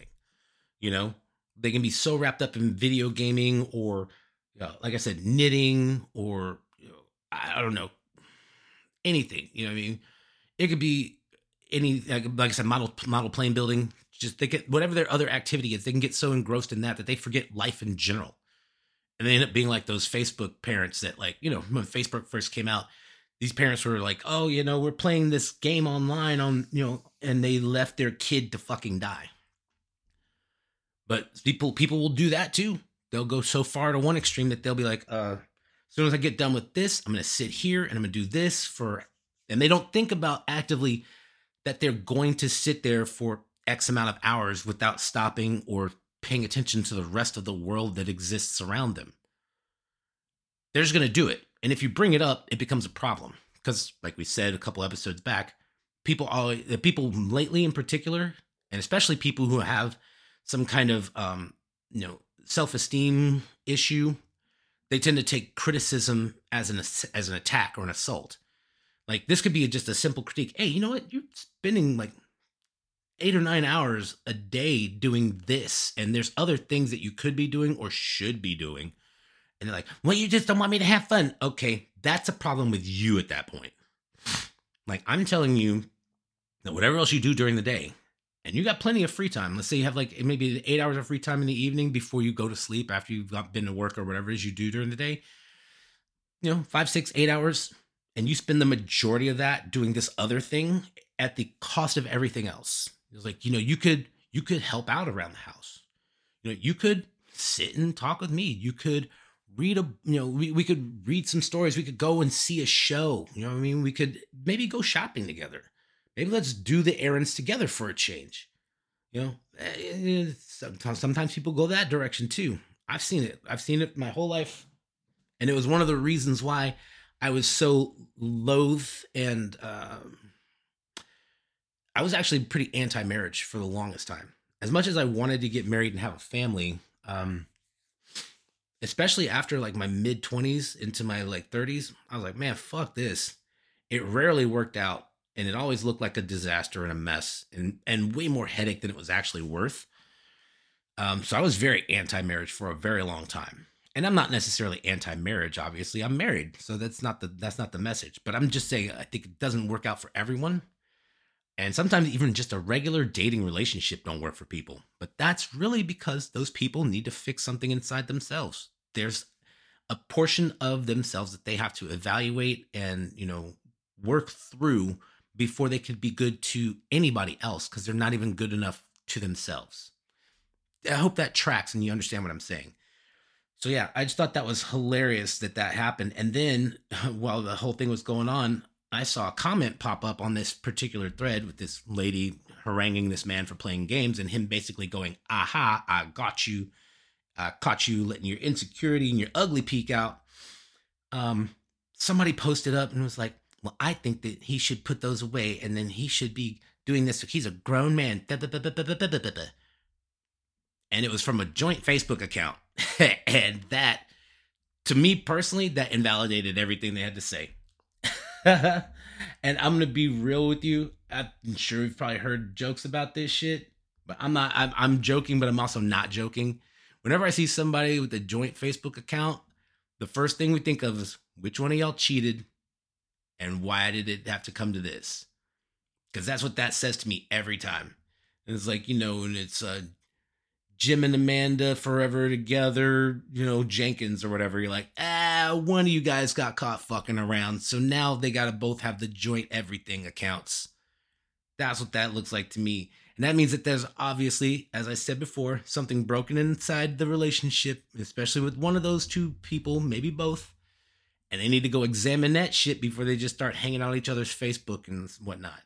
They can be so wrapped up in video gaming or, like I said, knitting or, I don't know, anything. It could be any, like I said, model plane building. Just they get whatever their other activity is. They can get so engrossed in that they forget life in general, and they end up being like those Facebook parents that, like, when Facebook first came out, these parents were like, oh, we're playing this game online on, and they left their kid to fucking die. But people will do that too. They'll go so far to one extreme that they'll be like, as soon as I get done with this, I'm going to sit here and I'm going to do this and they don't think about actively that they're going to sit there for X amount of hours without stopping or paying attention to the rest of the world that exists around them. They're just going to do it. And if you bring it up, it becomes a problem. Because like we said a couple episodes back, people lately in particular, and especially people who have some kind of, self-esteem issue, they tend to take criticism as an attack or an assault. Like this could be just a simple critique. Hey, you know what? You're spending like 8 or 9 hours a day doing this, and there's other things that you could be doing or should be doing. And they're like, well, you just don't want me to have fun. Okay, that's a problem with you at that point. Like, I'm telling you that whatever else you do during the day, and you got plenty of free time. Let's say you have like maybe 8 hours of free time in the evening before you go to sleep after you've been to work or whatever it is you do during the day. 5, 6, 8 hours. And you spend the majority of that doing this other thing at the cost of everything else. It's like, you could help out around the house. You could sit and talk with me. You could read we could read some stories. We could go and see a show. We could maybe go shopping together. Maybe let's do the errands together for a change. Sometimes people go that direction too. I've seen it my whole life. And it was one of the reasons why I was so loath and I was actually pretty anti-marriage for the longest time. As much as I wanted to get married and have a family, especially after like my mid 20s into my like 30s, I was like, man, fuck this. It rarely worked out and it always looked like a disaster and a mess and way more headache than it was actually worth. So I was very anti-marriage for a very long time. And I'm not necessarily anti-marriage, obviously. I'm married, so that's not the message. But I'm just saying I think it doesn't work out for everyone. And sometimes even just a regular dating relationship don't work for people. But that's really because those people need to fix something inside themselves. There's a portion of themselves that they have to evaluate and, work through before they could be good to anybody else because they're not even good enough to themselves. I hope that tracks and you understand what I'm saying. So yeah, I just thought that was hilarious that happened. And then while the whole thing was going on, I saw a comment pop up on this particular thread with this lady haranguing this man for playing games and him basically going, aha, I got you. I caught you letting your insecurity and your ugly peek out. Somebody posted up and was like, well, I think that he should put those away and then he should be doing this. He's a grown man. And it was from a joint Facebook account. And that, to me personally, that invalidated everything they had to say. And I'm going to be real with you. I'm sure you've probably heard jokes about this shit, but I'm joking, but I'm also not joking. Whenever I see somebody with a joint Facebook account, the first thing we think of is which one of y'all cheated and why did it have to come to this? Because that's what that says to me every time. And it's like, and it's Jim and Amanda forever together, Jenkins or whatever. You're like, one of you guys got caught fucking around. So now they got to both have the joint everything accounts. That's what that looks like to me. And that means that there's obviously, as I said before, something broken inside the relationship, especially with one of those two people, maybe both. And they need to go examine that shit before they just start hanging out each other's Facebook and whatnot.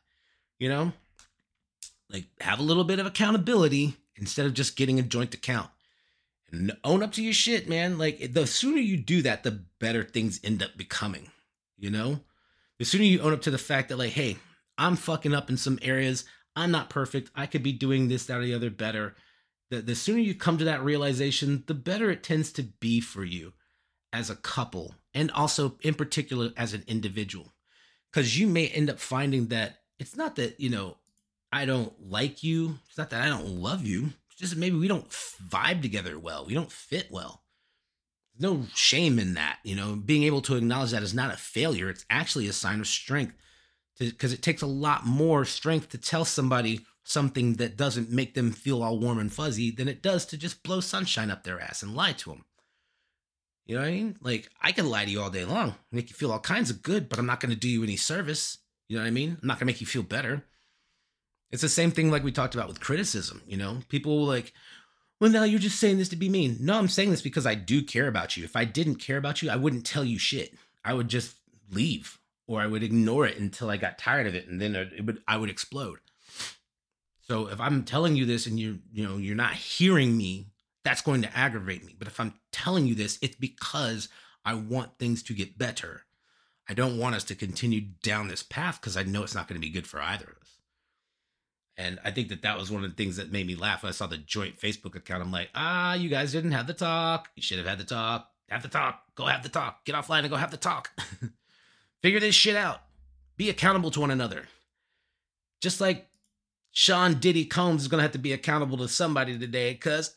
Like have a little bit of accountability instead of just getting a joint account. And own up to your shit, man. Like the sooner you do that, the better things end up becoming, The sooner you own up to the fact that like, hey, I'm fucking up in some areas. I'm not perfect. I could be doing this, that, or the other better. The sooner you come to that realization, the better it tends to be for you as a couple and also in particular as an individual. Because you may end up finding that it's not that, I don't like you. It's not that I don't love you. It's just maybe we don't vibe together well. We don't fit well. No shame in that. Being able to acknowledge that is not a failure. It's actually a sign of strength because it takes a lot more strength to tell somebody something that doesn't make them feel all warm and fuzzy than it does to just blow sunshine up their ass and lie to them. You know what I mean? Like, I can lie to you all day long, make you feel all kinds of good, but I'm not going to do you any service. You know what I mean? I'm not going to make you feel better. It's the same thing like we talked about with criticism, People will like, well, now you're just saying this to be mean. No, I'm saying this because I do care about you. If I didn't care about you, I wouldn't tell you shit. I would just leave or I would ignore it until I got tired of it and then I would explode. So if I'm telling you this and you're not hearing me, that's going to aggravate me. But if I'm telling you this, it's because I want things to get better. I don't want us to continue down this path because I know it's not going to be good for either of us. And I think that was one of the things that made me laugh when I saw the joint Facebook account. I'm like, you guys didn't have the talk. You should have had the talk. Have the talk. Go have the talk. Get offline and go have the talk. Figure this shit out. Be accountable to one another. Just like Sean Diddy Combs is going to have to be accountable to somebody today because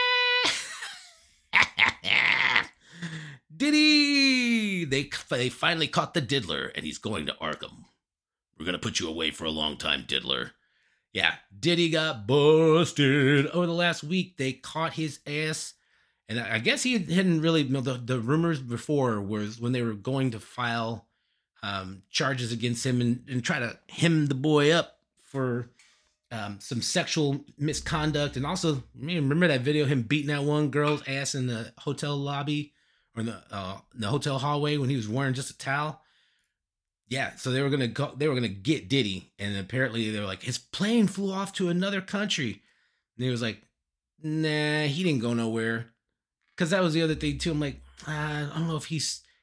Diddy, they finally caught the diddler and he's going to Arkham. We're going to put you away for a long time, diddler. Yeah, Diddy got busted. Over the last week, they caught his ass. And I guess he hadn't really, the rumors before was when they were going to file charges against him and try to hem the boy up for some sexual misconduct. And also, remember that video, him beating that one girl's ass in the hotel lobby or the hotel hallway when he was wearing just a towel? Yeah, so they were gonna get Diddy, and apparently they were like, his plane flew off to another country. And he was like, nah, he didn't go nowhere. Because that was the other thing too. I'm like, I don't know if he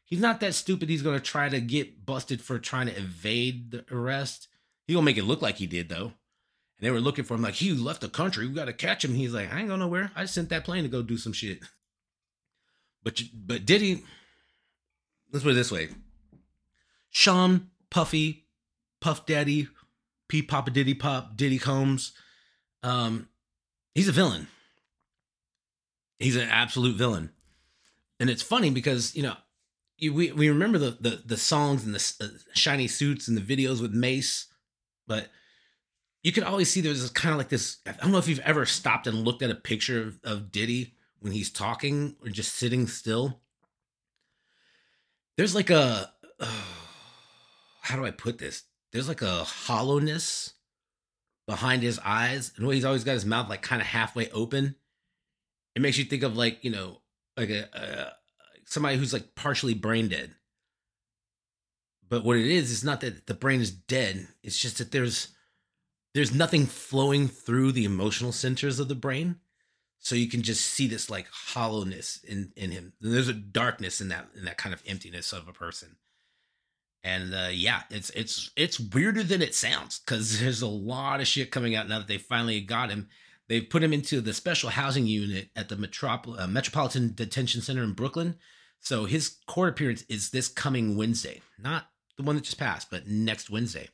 He's not that stupid. He's gonna try to get busted for trying to evade the arrest. He gonna make it look like he did though. And they were looking for him like, he left the country. We got to catch him. He's like, I ain't going nowhere. I sent that plane to go do some shit. But Diddy, let's put it this way. Sean Puffy, Puff Daddy, P Papa Diddy Pop, Diddy Combs. He's a villain. He's an absolute villain. And it's funny because, we remember the songs and the shiny suits and the videos with Mace, but you could always see there's kind of like this. I don't know if you've ever stopped and looked at a picture of Diddy when he's talking or just sitting still. There's like how do I put this? There's like a hollowness behind his eyes, and he's always got his mouth like kind of halfway open. It makes you think of like like somebody who's like partially brain dead. But what it is, it's not that the brain is dead. It's just that there's nothing flowing through the emotional centers of the brain. So you can just see this like hollowness in him. And there's a darkness in that kind of emptiness of a person. And it's weirder than it sounds, because there's a lot of shit coming out now that they finally got him. They've put him into the special housing unit at the Metropolitan Detention Center in Brooklyn. So his court appearance is this coming Wednesday, not the one that just passed, but next Wednesday.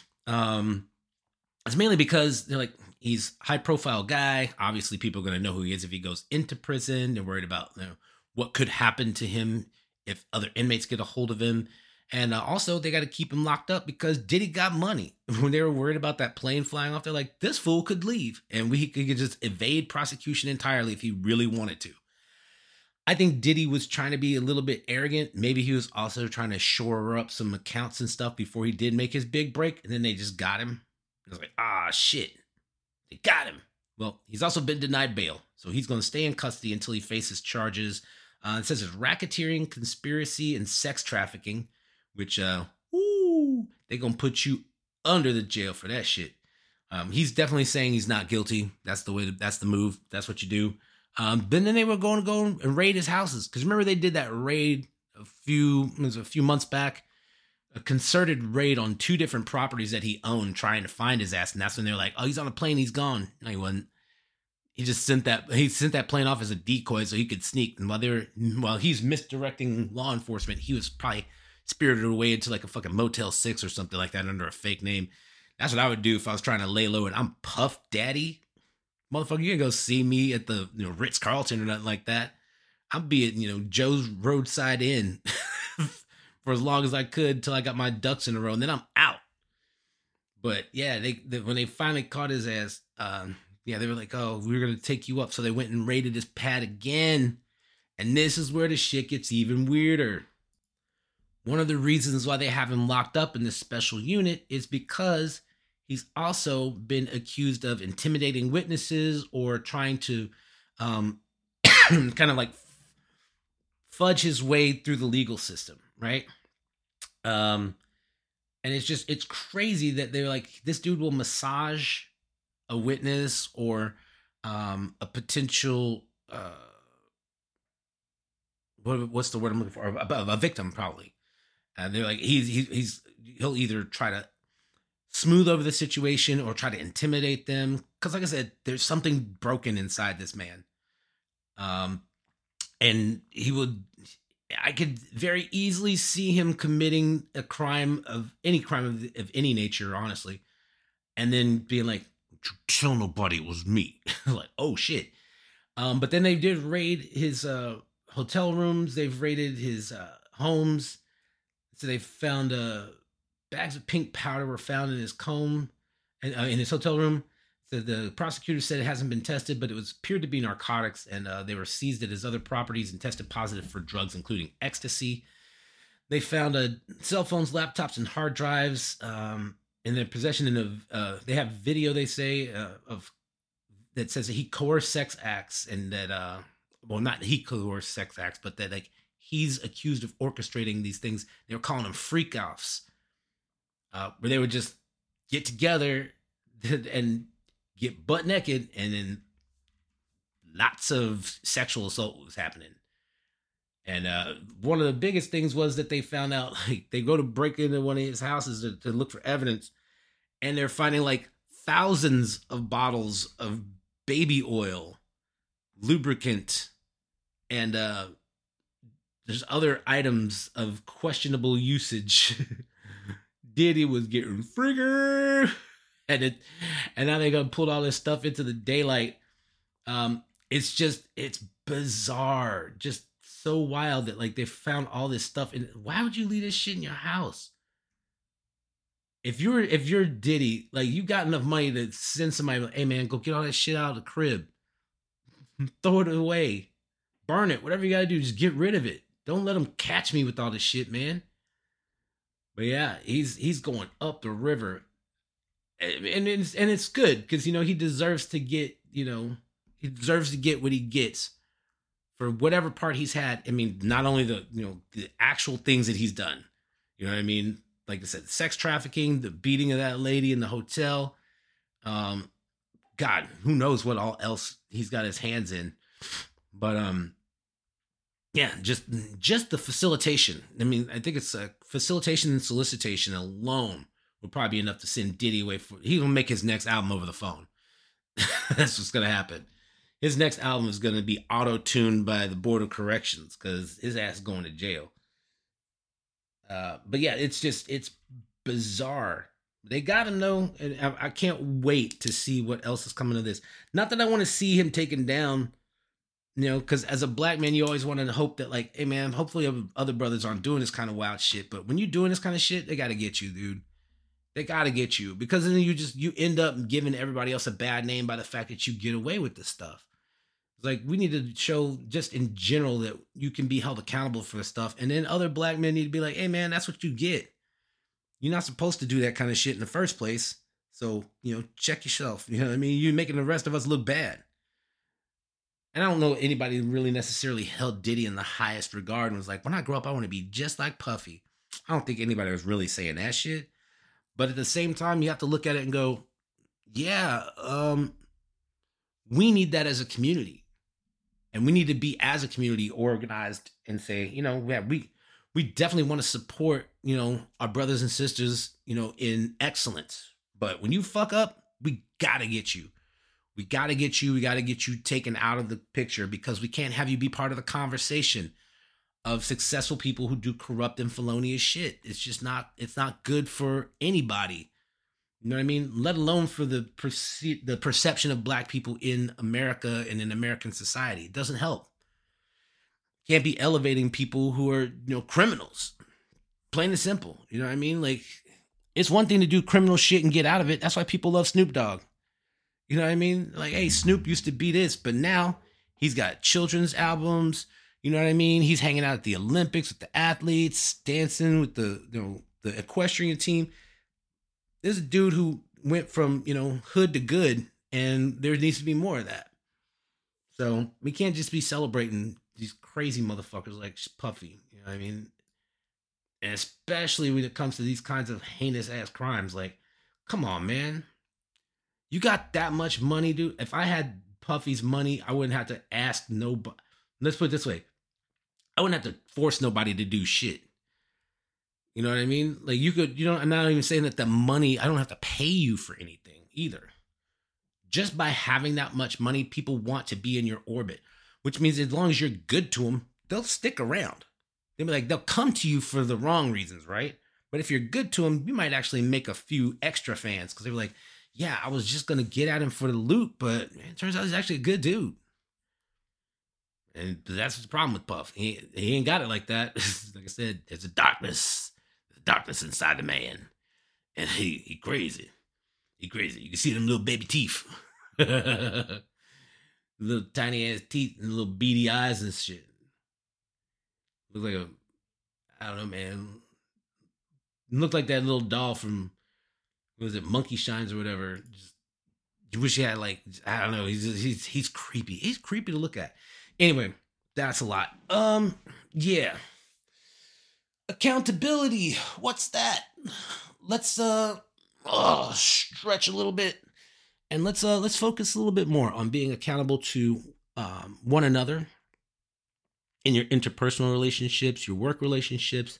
It's mainly because they're like, he's a high profile guy. Obviously, people are going to know who he is if he goes into prison. They're worried about what could happen to him if other inmates get a hold of him. And also, they got to keep him locked up because Diddy got money. When they were worried about that plane flying off, they're like, this fool could leave. And he could just evade prosecution entirely if he really wanted to. I think Diddy was trying to be a little bit arrogant. Maybe he was also trying to shore up some accounts and stuff before he did make his big break. And then they just got him. It was like, shit, they got him. Well, he's also been denied bail, so he's going to stay in custody until he faces charges. It says it's racketeering, conspiracy, and sex trafficking, which, they're going to put you under the jail for that shit. He's definitely saying he's not guilty. That's that's the move. That's what you do. But then they were going to go and raid his houses. Because remember, they did that raid a few months back. A concerted raid on 2 different properties that he owned, trying to find his ass. And that's when they were like, oh, he's on a plane, he's gone. No, he wasn't. He just sent that plane off as a decoy so he could sneak. And while he's misdirecting law enforcement, he was probably spirited away into like a fucking Motel 6 or something like that under a fake name. That's what I would do if I was trying to lay low and I'm Puff Daddy. Motherfucker, you can go see me at the Ritz-Carlton or nothing like that. I'll be at, Joe's Roadside Inn for as long as I could till I got my ducks in a row, and then I'm out. But yeah, when they finally caught his ass, they were like, oh, we're going to take you up. So they went and raided his pad again. And this is where the shit gets even weirder. One of the reasons why they have him locked up in this special unit is because he's also been accused of intimidating witnesses or trying to kind of like fudge his way through the legal system, right? And it's crazy that they're like, this dude will massage a witness or a potential what's the word I'm looking for? A victim, probably. And they're like, he'll either try to smooth over the situation or try to intimidate them. Because like I said, there's something broken inside this man. And I could very easily see him committing a crime of any nature, honestly. And then being like, tell nobody it was me. Like, oh shit. But then they did raid his hotel rooms. They've raided his homes. So they found bags of pink powder were found in his comb and in his hotel room. So the prosecutor said it hasn't been tested, but it appeared to be narcotics, and they were seized at his other properties and tested positive for drugs, including ecstasy. They found cell phones, laptops, and hard drives in their possession. They have video, they say, of that says that he coerced sex acts, and that not he coerced sex acts, but that like he's accused of orchestrating these things. They were calling them freak offs, where they would just get together and get butt naked, and then lots of sexual assault was happening. And one of the biggest things was that they found out, like, they go to break into one of his houses to look for evidence, and they're finding like thousands of bottles of baby oil, lubricant, and there's other items of questionable usage. Diddy was getting frigger, and now they're gonna pull all this stuff into the daylight. It's bizarre, just so wild that like they found all this stuff. And why would you leave this shit in your house? If you're Diddy, like, you got enough money to send somebody, like, hey man, go get all that shit out of the crib, throw it away, burn it, whatever you gotta do, just get rid of it. Don't let them catch me with all this shit, man. But yeah, he's going up the river, and it's good because he deserves to get what he gets for whatever part he's had. I mean, not only the actual things that he's done, you know what I mean? Like I said, sex trafficking, the beating of that lady in the hotel. God, who knows what all else he's got his hands in. But yeah, just the facilitation. I mean, I think it's facilitation and solicitation alone would probably be enough to send Diddy away. He will make his next album over the phone. That's what's gonna happen. His next album is gonna be auto-tuned by the Board of Corrections because his ass is going to jail. But yeah, it's bizarre. They gotta know, and I can't wait to see what else is coming of this. Not that I want to see him taken down, because as a black man, you always want to hope that, like, hey man, hopefully other brothers aren't doing this kind of wild shit. But when you're doing this kind of shit, they gotta get you, dude. They gotta get you, because then you end up giving everybody else a bad name by the fact that you get away with this stuff. Like, we need to show just in general that you can be held accountable for this stuff. And then other black men need to be like, hey man, that's what you get. You're not supposed to do that kind of shit in the first place. So, check yourself. You know what I mean? You're making the rest of us look bad. And I don't know anybody who really necessarily held Diddy in the highest regard and was like, when I grow up, I want to be just like Puffy. I don't think anybody was really saying that shit. But at the same time, you have to look at it and go, yeah, we need that as a community. And we need to be, as a community, organized and say, yeah, we definitely want to support, our brothers and sisters, in excellence. But when you fuck up, we gotta get you. We gotta get you. We gotta get you taken out of the picture, because we can't have you be part of the conversation of successful people who do corrupt and felonious shit. It's not good for anybody. You know what I mean? Let alone for the perception of black people in America and in American society. It doesn't help. Can't be elevating people who are, criminals. Plain and simple. You know what I mean? Like, it's one thing to do criminal shit and get out of it. That's why people love Snoop Dogg. You know what I mean? Like, hey, Snoop used to be this, but now he's got children's albums. You know what I mean? He's hanging out at the Olympics with the athletes, dancing with the equestrian team. There's a dude who went from, hood to good, and there needs to be more of that. So we can't just be celebrating these crazy motherfuckers like Puffy. You know what I mean? And especially when it comes to these kinds of heinous ass crimes. Like, come on, man. You got that much money, dude. If I had Puffy's money, I wouldn't have to ask nobody. Let's put it this way. I wouldn't have to force nobody to do shit. You know what I mean? Like, you could, I'm not even saying that the money, I don't have to pay you for anything either. Just by having that much money, people want to be in your orbit, which means as long as you're good to them, they'll stick around. They'll come to you for the wrong reasons, right? But if you're good to them, you might actually make a few extra fans, because they're like, yeah, I was just going to get at him for the loot, but it turns out he's actually a good dude. And that's the problem with Puff. He ain't got it like that. Like I said, there's a darkness inside the man. And he crazy. He crazy. You can see them little baby teeth. Little tiny ass teeth and little beady eyes and shit. Look like I don't know, man. Looked like that little doll from, what was it, Monkey Shines or whatever. Just, you wish he had, like, I don't know. He's creepy. He's creepy to look at. Anyway, that's a lot. Yeah. Accountability. What's that? Let's stretch a little bit, and let's focus a little bit more on being accountable to one another, in your interpersonal relationships, your work relationships,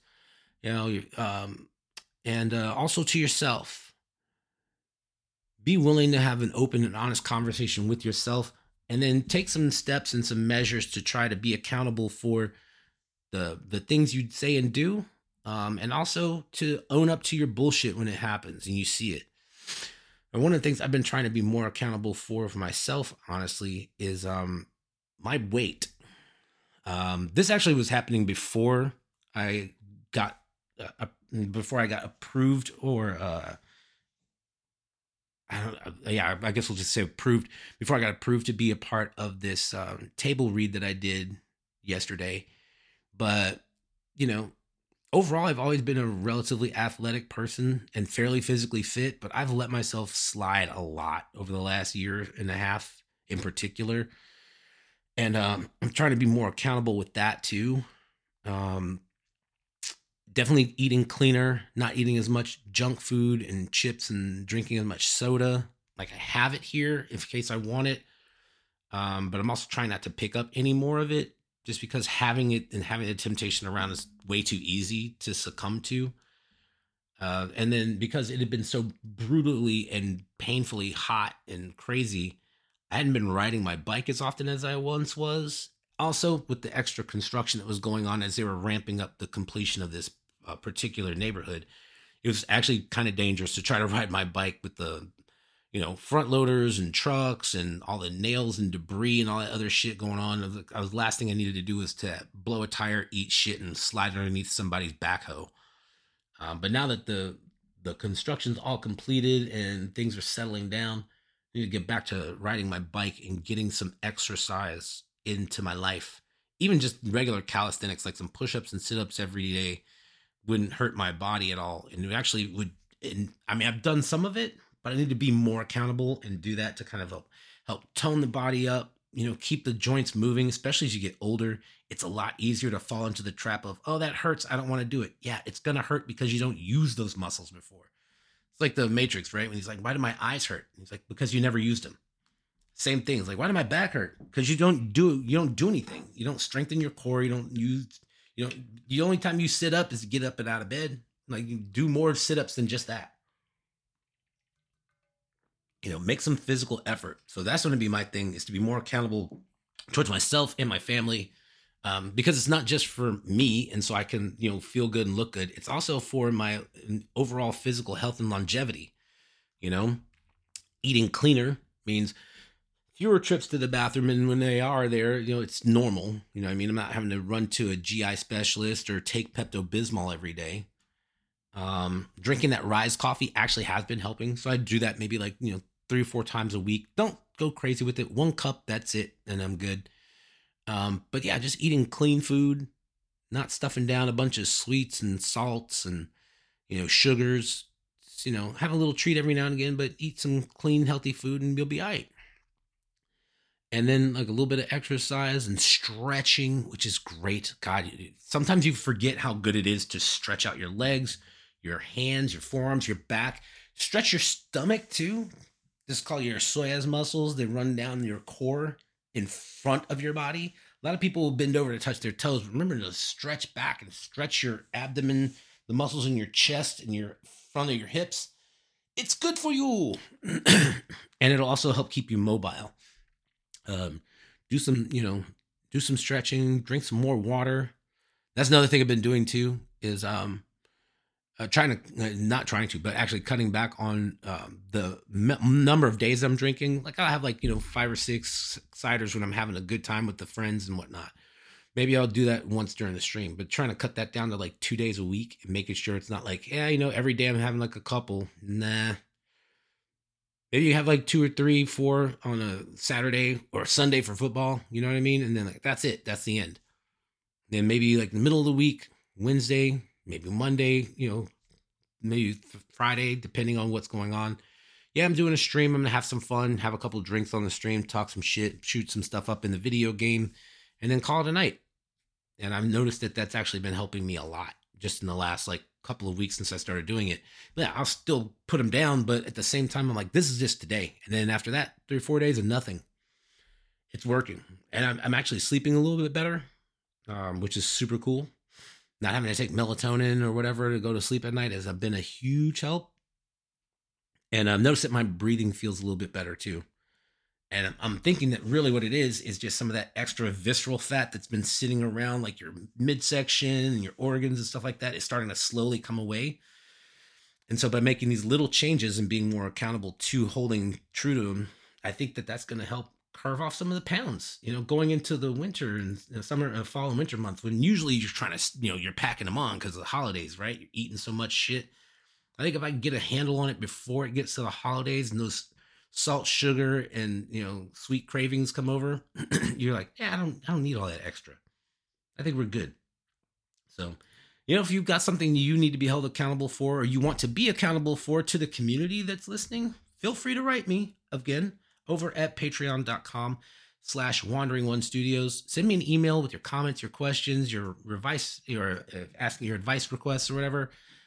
and also to yourself. Be willing to have an open and honest conversation with yourself, and then take some steps and some measures to try to be accountable for the things you say and do, and also to own up to your bullshit when it happens and you see it. And one of the things I've been trying to be more accountable for myself, honestly, is my weight. This actually was happening I got before I got approved, or I guess we'll just say approved, before I got approved to be a part of this table read that I did yesterday. But, overall, I've always been a relatively athletic person and fairly physically fit, but I've let myself slide a lot over the last year and a half in particular. And I'm trying to be more accountable with that too. Um, Definitely eating cleaner, not eating as much junk food and chips and drinking as much soda. Like I have it here in case I want it. But I'm also trying not to pick up any more of it, just because having it and having the temptation around is way too easy to succumb to. And then because it had been so brutally and painfully hot and crazy, I hadn't been riding my bike as often as I once was. Also, with the extra construction that was going on as they were ramping up the completion of this particular neighborhood, it was actually kind of dangerous to try to ride my bike with the front loaders and trucks and all the nails and debris and all that other shit going on. Last thing I needed to do was to blow a tire, eat shit, and slide underneath somebody's backhoe. But now that the construction's all completed and things are settling down, I need to get back to riding my bike and getting some exercise into my life. Even just regular calisthenics, like some push-ups and sit-ups every day, wouldn't hurt my body at all. And it actually would. I've done some of it, but I need to be more accountable and do that to kind of help tone the body up, keep the joints moving, especially as you get older. It's a lot easier to fall into the trap of, oh, that hurts, I don't want to do it. Yeah, it's going to hurt because you don't use those muscles before. It's like the Matrix, right? When he's like, why do my eyes hurt? He's like, because you never used them. Same thing. It's like, why did my back hurt? Because you don't do anything. You don't strengthen your core. The only time you sit up is to get up and out of bed. Like, you do more sit-ups than just that. Make some physical effort. So that's going to be my thing, is to be more accountable towards myself and my family, because it's not just for me. And so I can, feel good and look good. It's also for my overall physical health and longevity. Eating cleaner means fewer trips to the bathroom. And when they are there, it's normal. I'm not having to run to a GI specialist or take Pepto-Bismol every day. Drinking that Rise coffee actually has been helping. So I do that maybe 3 or 4 times a week. Don't go crazy with it. 1 cup, that's it, and I'm good. But yeah, just eating clean food, not stuffing down a bunch of sweets and salts and, sugars. Have a little treat every now and again, but eat some clean, healthy food and you'll be all right. And then a little bit of exercise and stretching, which is great. God, sometimes you forget how good it is to stretch out your legs, your hands, your forearms, your back. Stretch your stomach too. This is called your psoas muscles. They run down your core in front of your body. A lot of people will bend over to touch their toes. Remember to stretch back and stretch your abdomen, the muscles in your chest and your front of your hips. It's good for you. And it'll also help keep you mobile. Do some stretching, drink some more water. That's another thing I've been doing too, is actually cutting back on the number of days I'm drinking. Like, I'll have 5 or 6 ciders when I'm having a good time with the friends and whatnot. Maybe I'll do that once during the stream, but trying to cut that down to 2 days a week and making sure it's not every day I'm having a couple. Nah. Maybe you have 2 or 3, 4 on a Saturday or Sunday for football. You know what I mean? And then that's it. That's the end. Then maybe the middle of the week, Wednesday, maybe Monday, maybe Friday, depending on what's going on. Yeah, I'm doing a stream. I'm going to have some fun, have a couple of drinks on the stream, talk some shit, shoot some stuff up in the video game, and then call it a night. And I've noticed that that's actually been helping me a lot just in the last couple of weeks since I started doing it. But yeah, I'll still put them down, but at the same time, I'm like, this is just today. And then after that, 3 or 4 days of nothing. It's working. And I'm actually sleeping a little bit better. which is super cool. Not having to take melatonin or whatever to go to sleep at night has been a huge help. And I've noticed that my breathing feels a little bit better too. And I'm thinking that really what it is just some of that extra visceral fat that's been sitting around like your midsection and your organs and stuff like that is starting to slowly come away. And so by making these little changes and being more accountable to holding true to them, I think that that's going to help carve off some of the pounds, going into the winter and summer, fall and winter months when usually you're trying to, you're packing them on because of the holidays, right? You're eating so much shit. I think if I can get a handle on it before it gets to the holidays and those salt, sugar, and sweet cravings come over, you're like, yeah, I don't need all that extra. I think we're good. So, if you've got something you need to be held accountable for, or you want to be accountable for to the community that's listening, feel free to write me again over at patreon.com/Wandering One Studios. Send me an email with your comments, your questions, your advice, your asking your advice requests or whatever,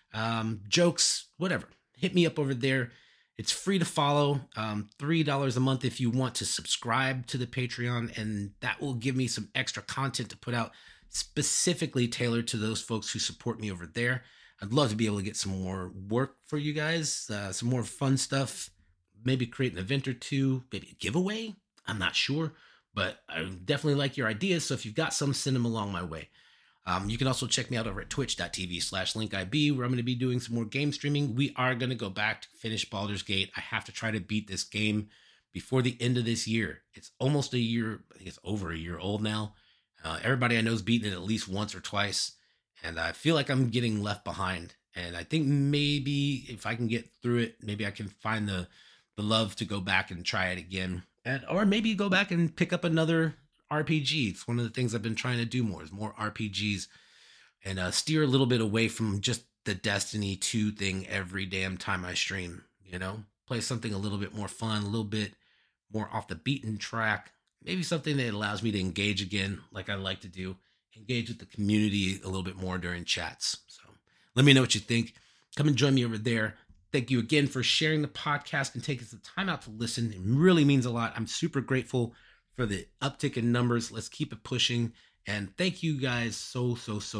jokes, whatever. Hit me up over there. It's free to follow, $3 a month if you want to subscribe to the Patreon, and that will give me some extra content to put out specifically tailored to those folks who support me over there. I'd love to be able to get some more work for you guys, some more fun stuff, maybe create an event or two, maybe a giveaway. I'm not sure, but I definitely like your ideas. So if you've got some, send them along my way. You can also check me out over at twitch.tv/linkib, where I'm going to be doing some more game streaming. We are going to go back to finish Baldur's Gate. I have to try to beat this game before the end of this year. It's almost a year. I think it's over a year old now. Everybody I know is beaten it at least once or twice. And I feel like I'm getting left behind. And I think maybe if I can get through it, maybe I can find the love to go back and try it again. Or maybe go back and pick up another RPG. It's one of the things I've been trying to do more RPGs, and steer a little bit away from just the Destiny 2 thing every damn time I stream. Play something a little bit more fun, a little bit more off the beaten track, maybe something that allows me to engage again like I like to do, engage with the community a little bit more during chats. So let me know what you think. Come and join me over there. Thank you again for sharing the podcast and taking some time out to listen. It really means a lot. I'm super grateful for the uptick in numbers. Let's keep it pushing. And thank you guys so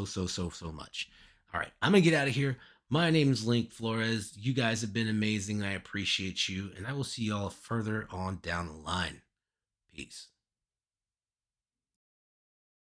much. All right, I'm going to get out of here. My name is Link Flores. You guys have been amazing. I appreciate you. And I will see y'all further on down the line. Peace.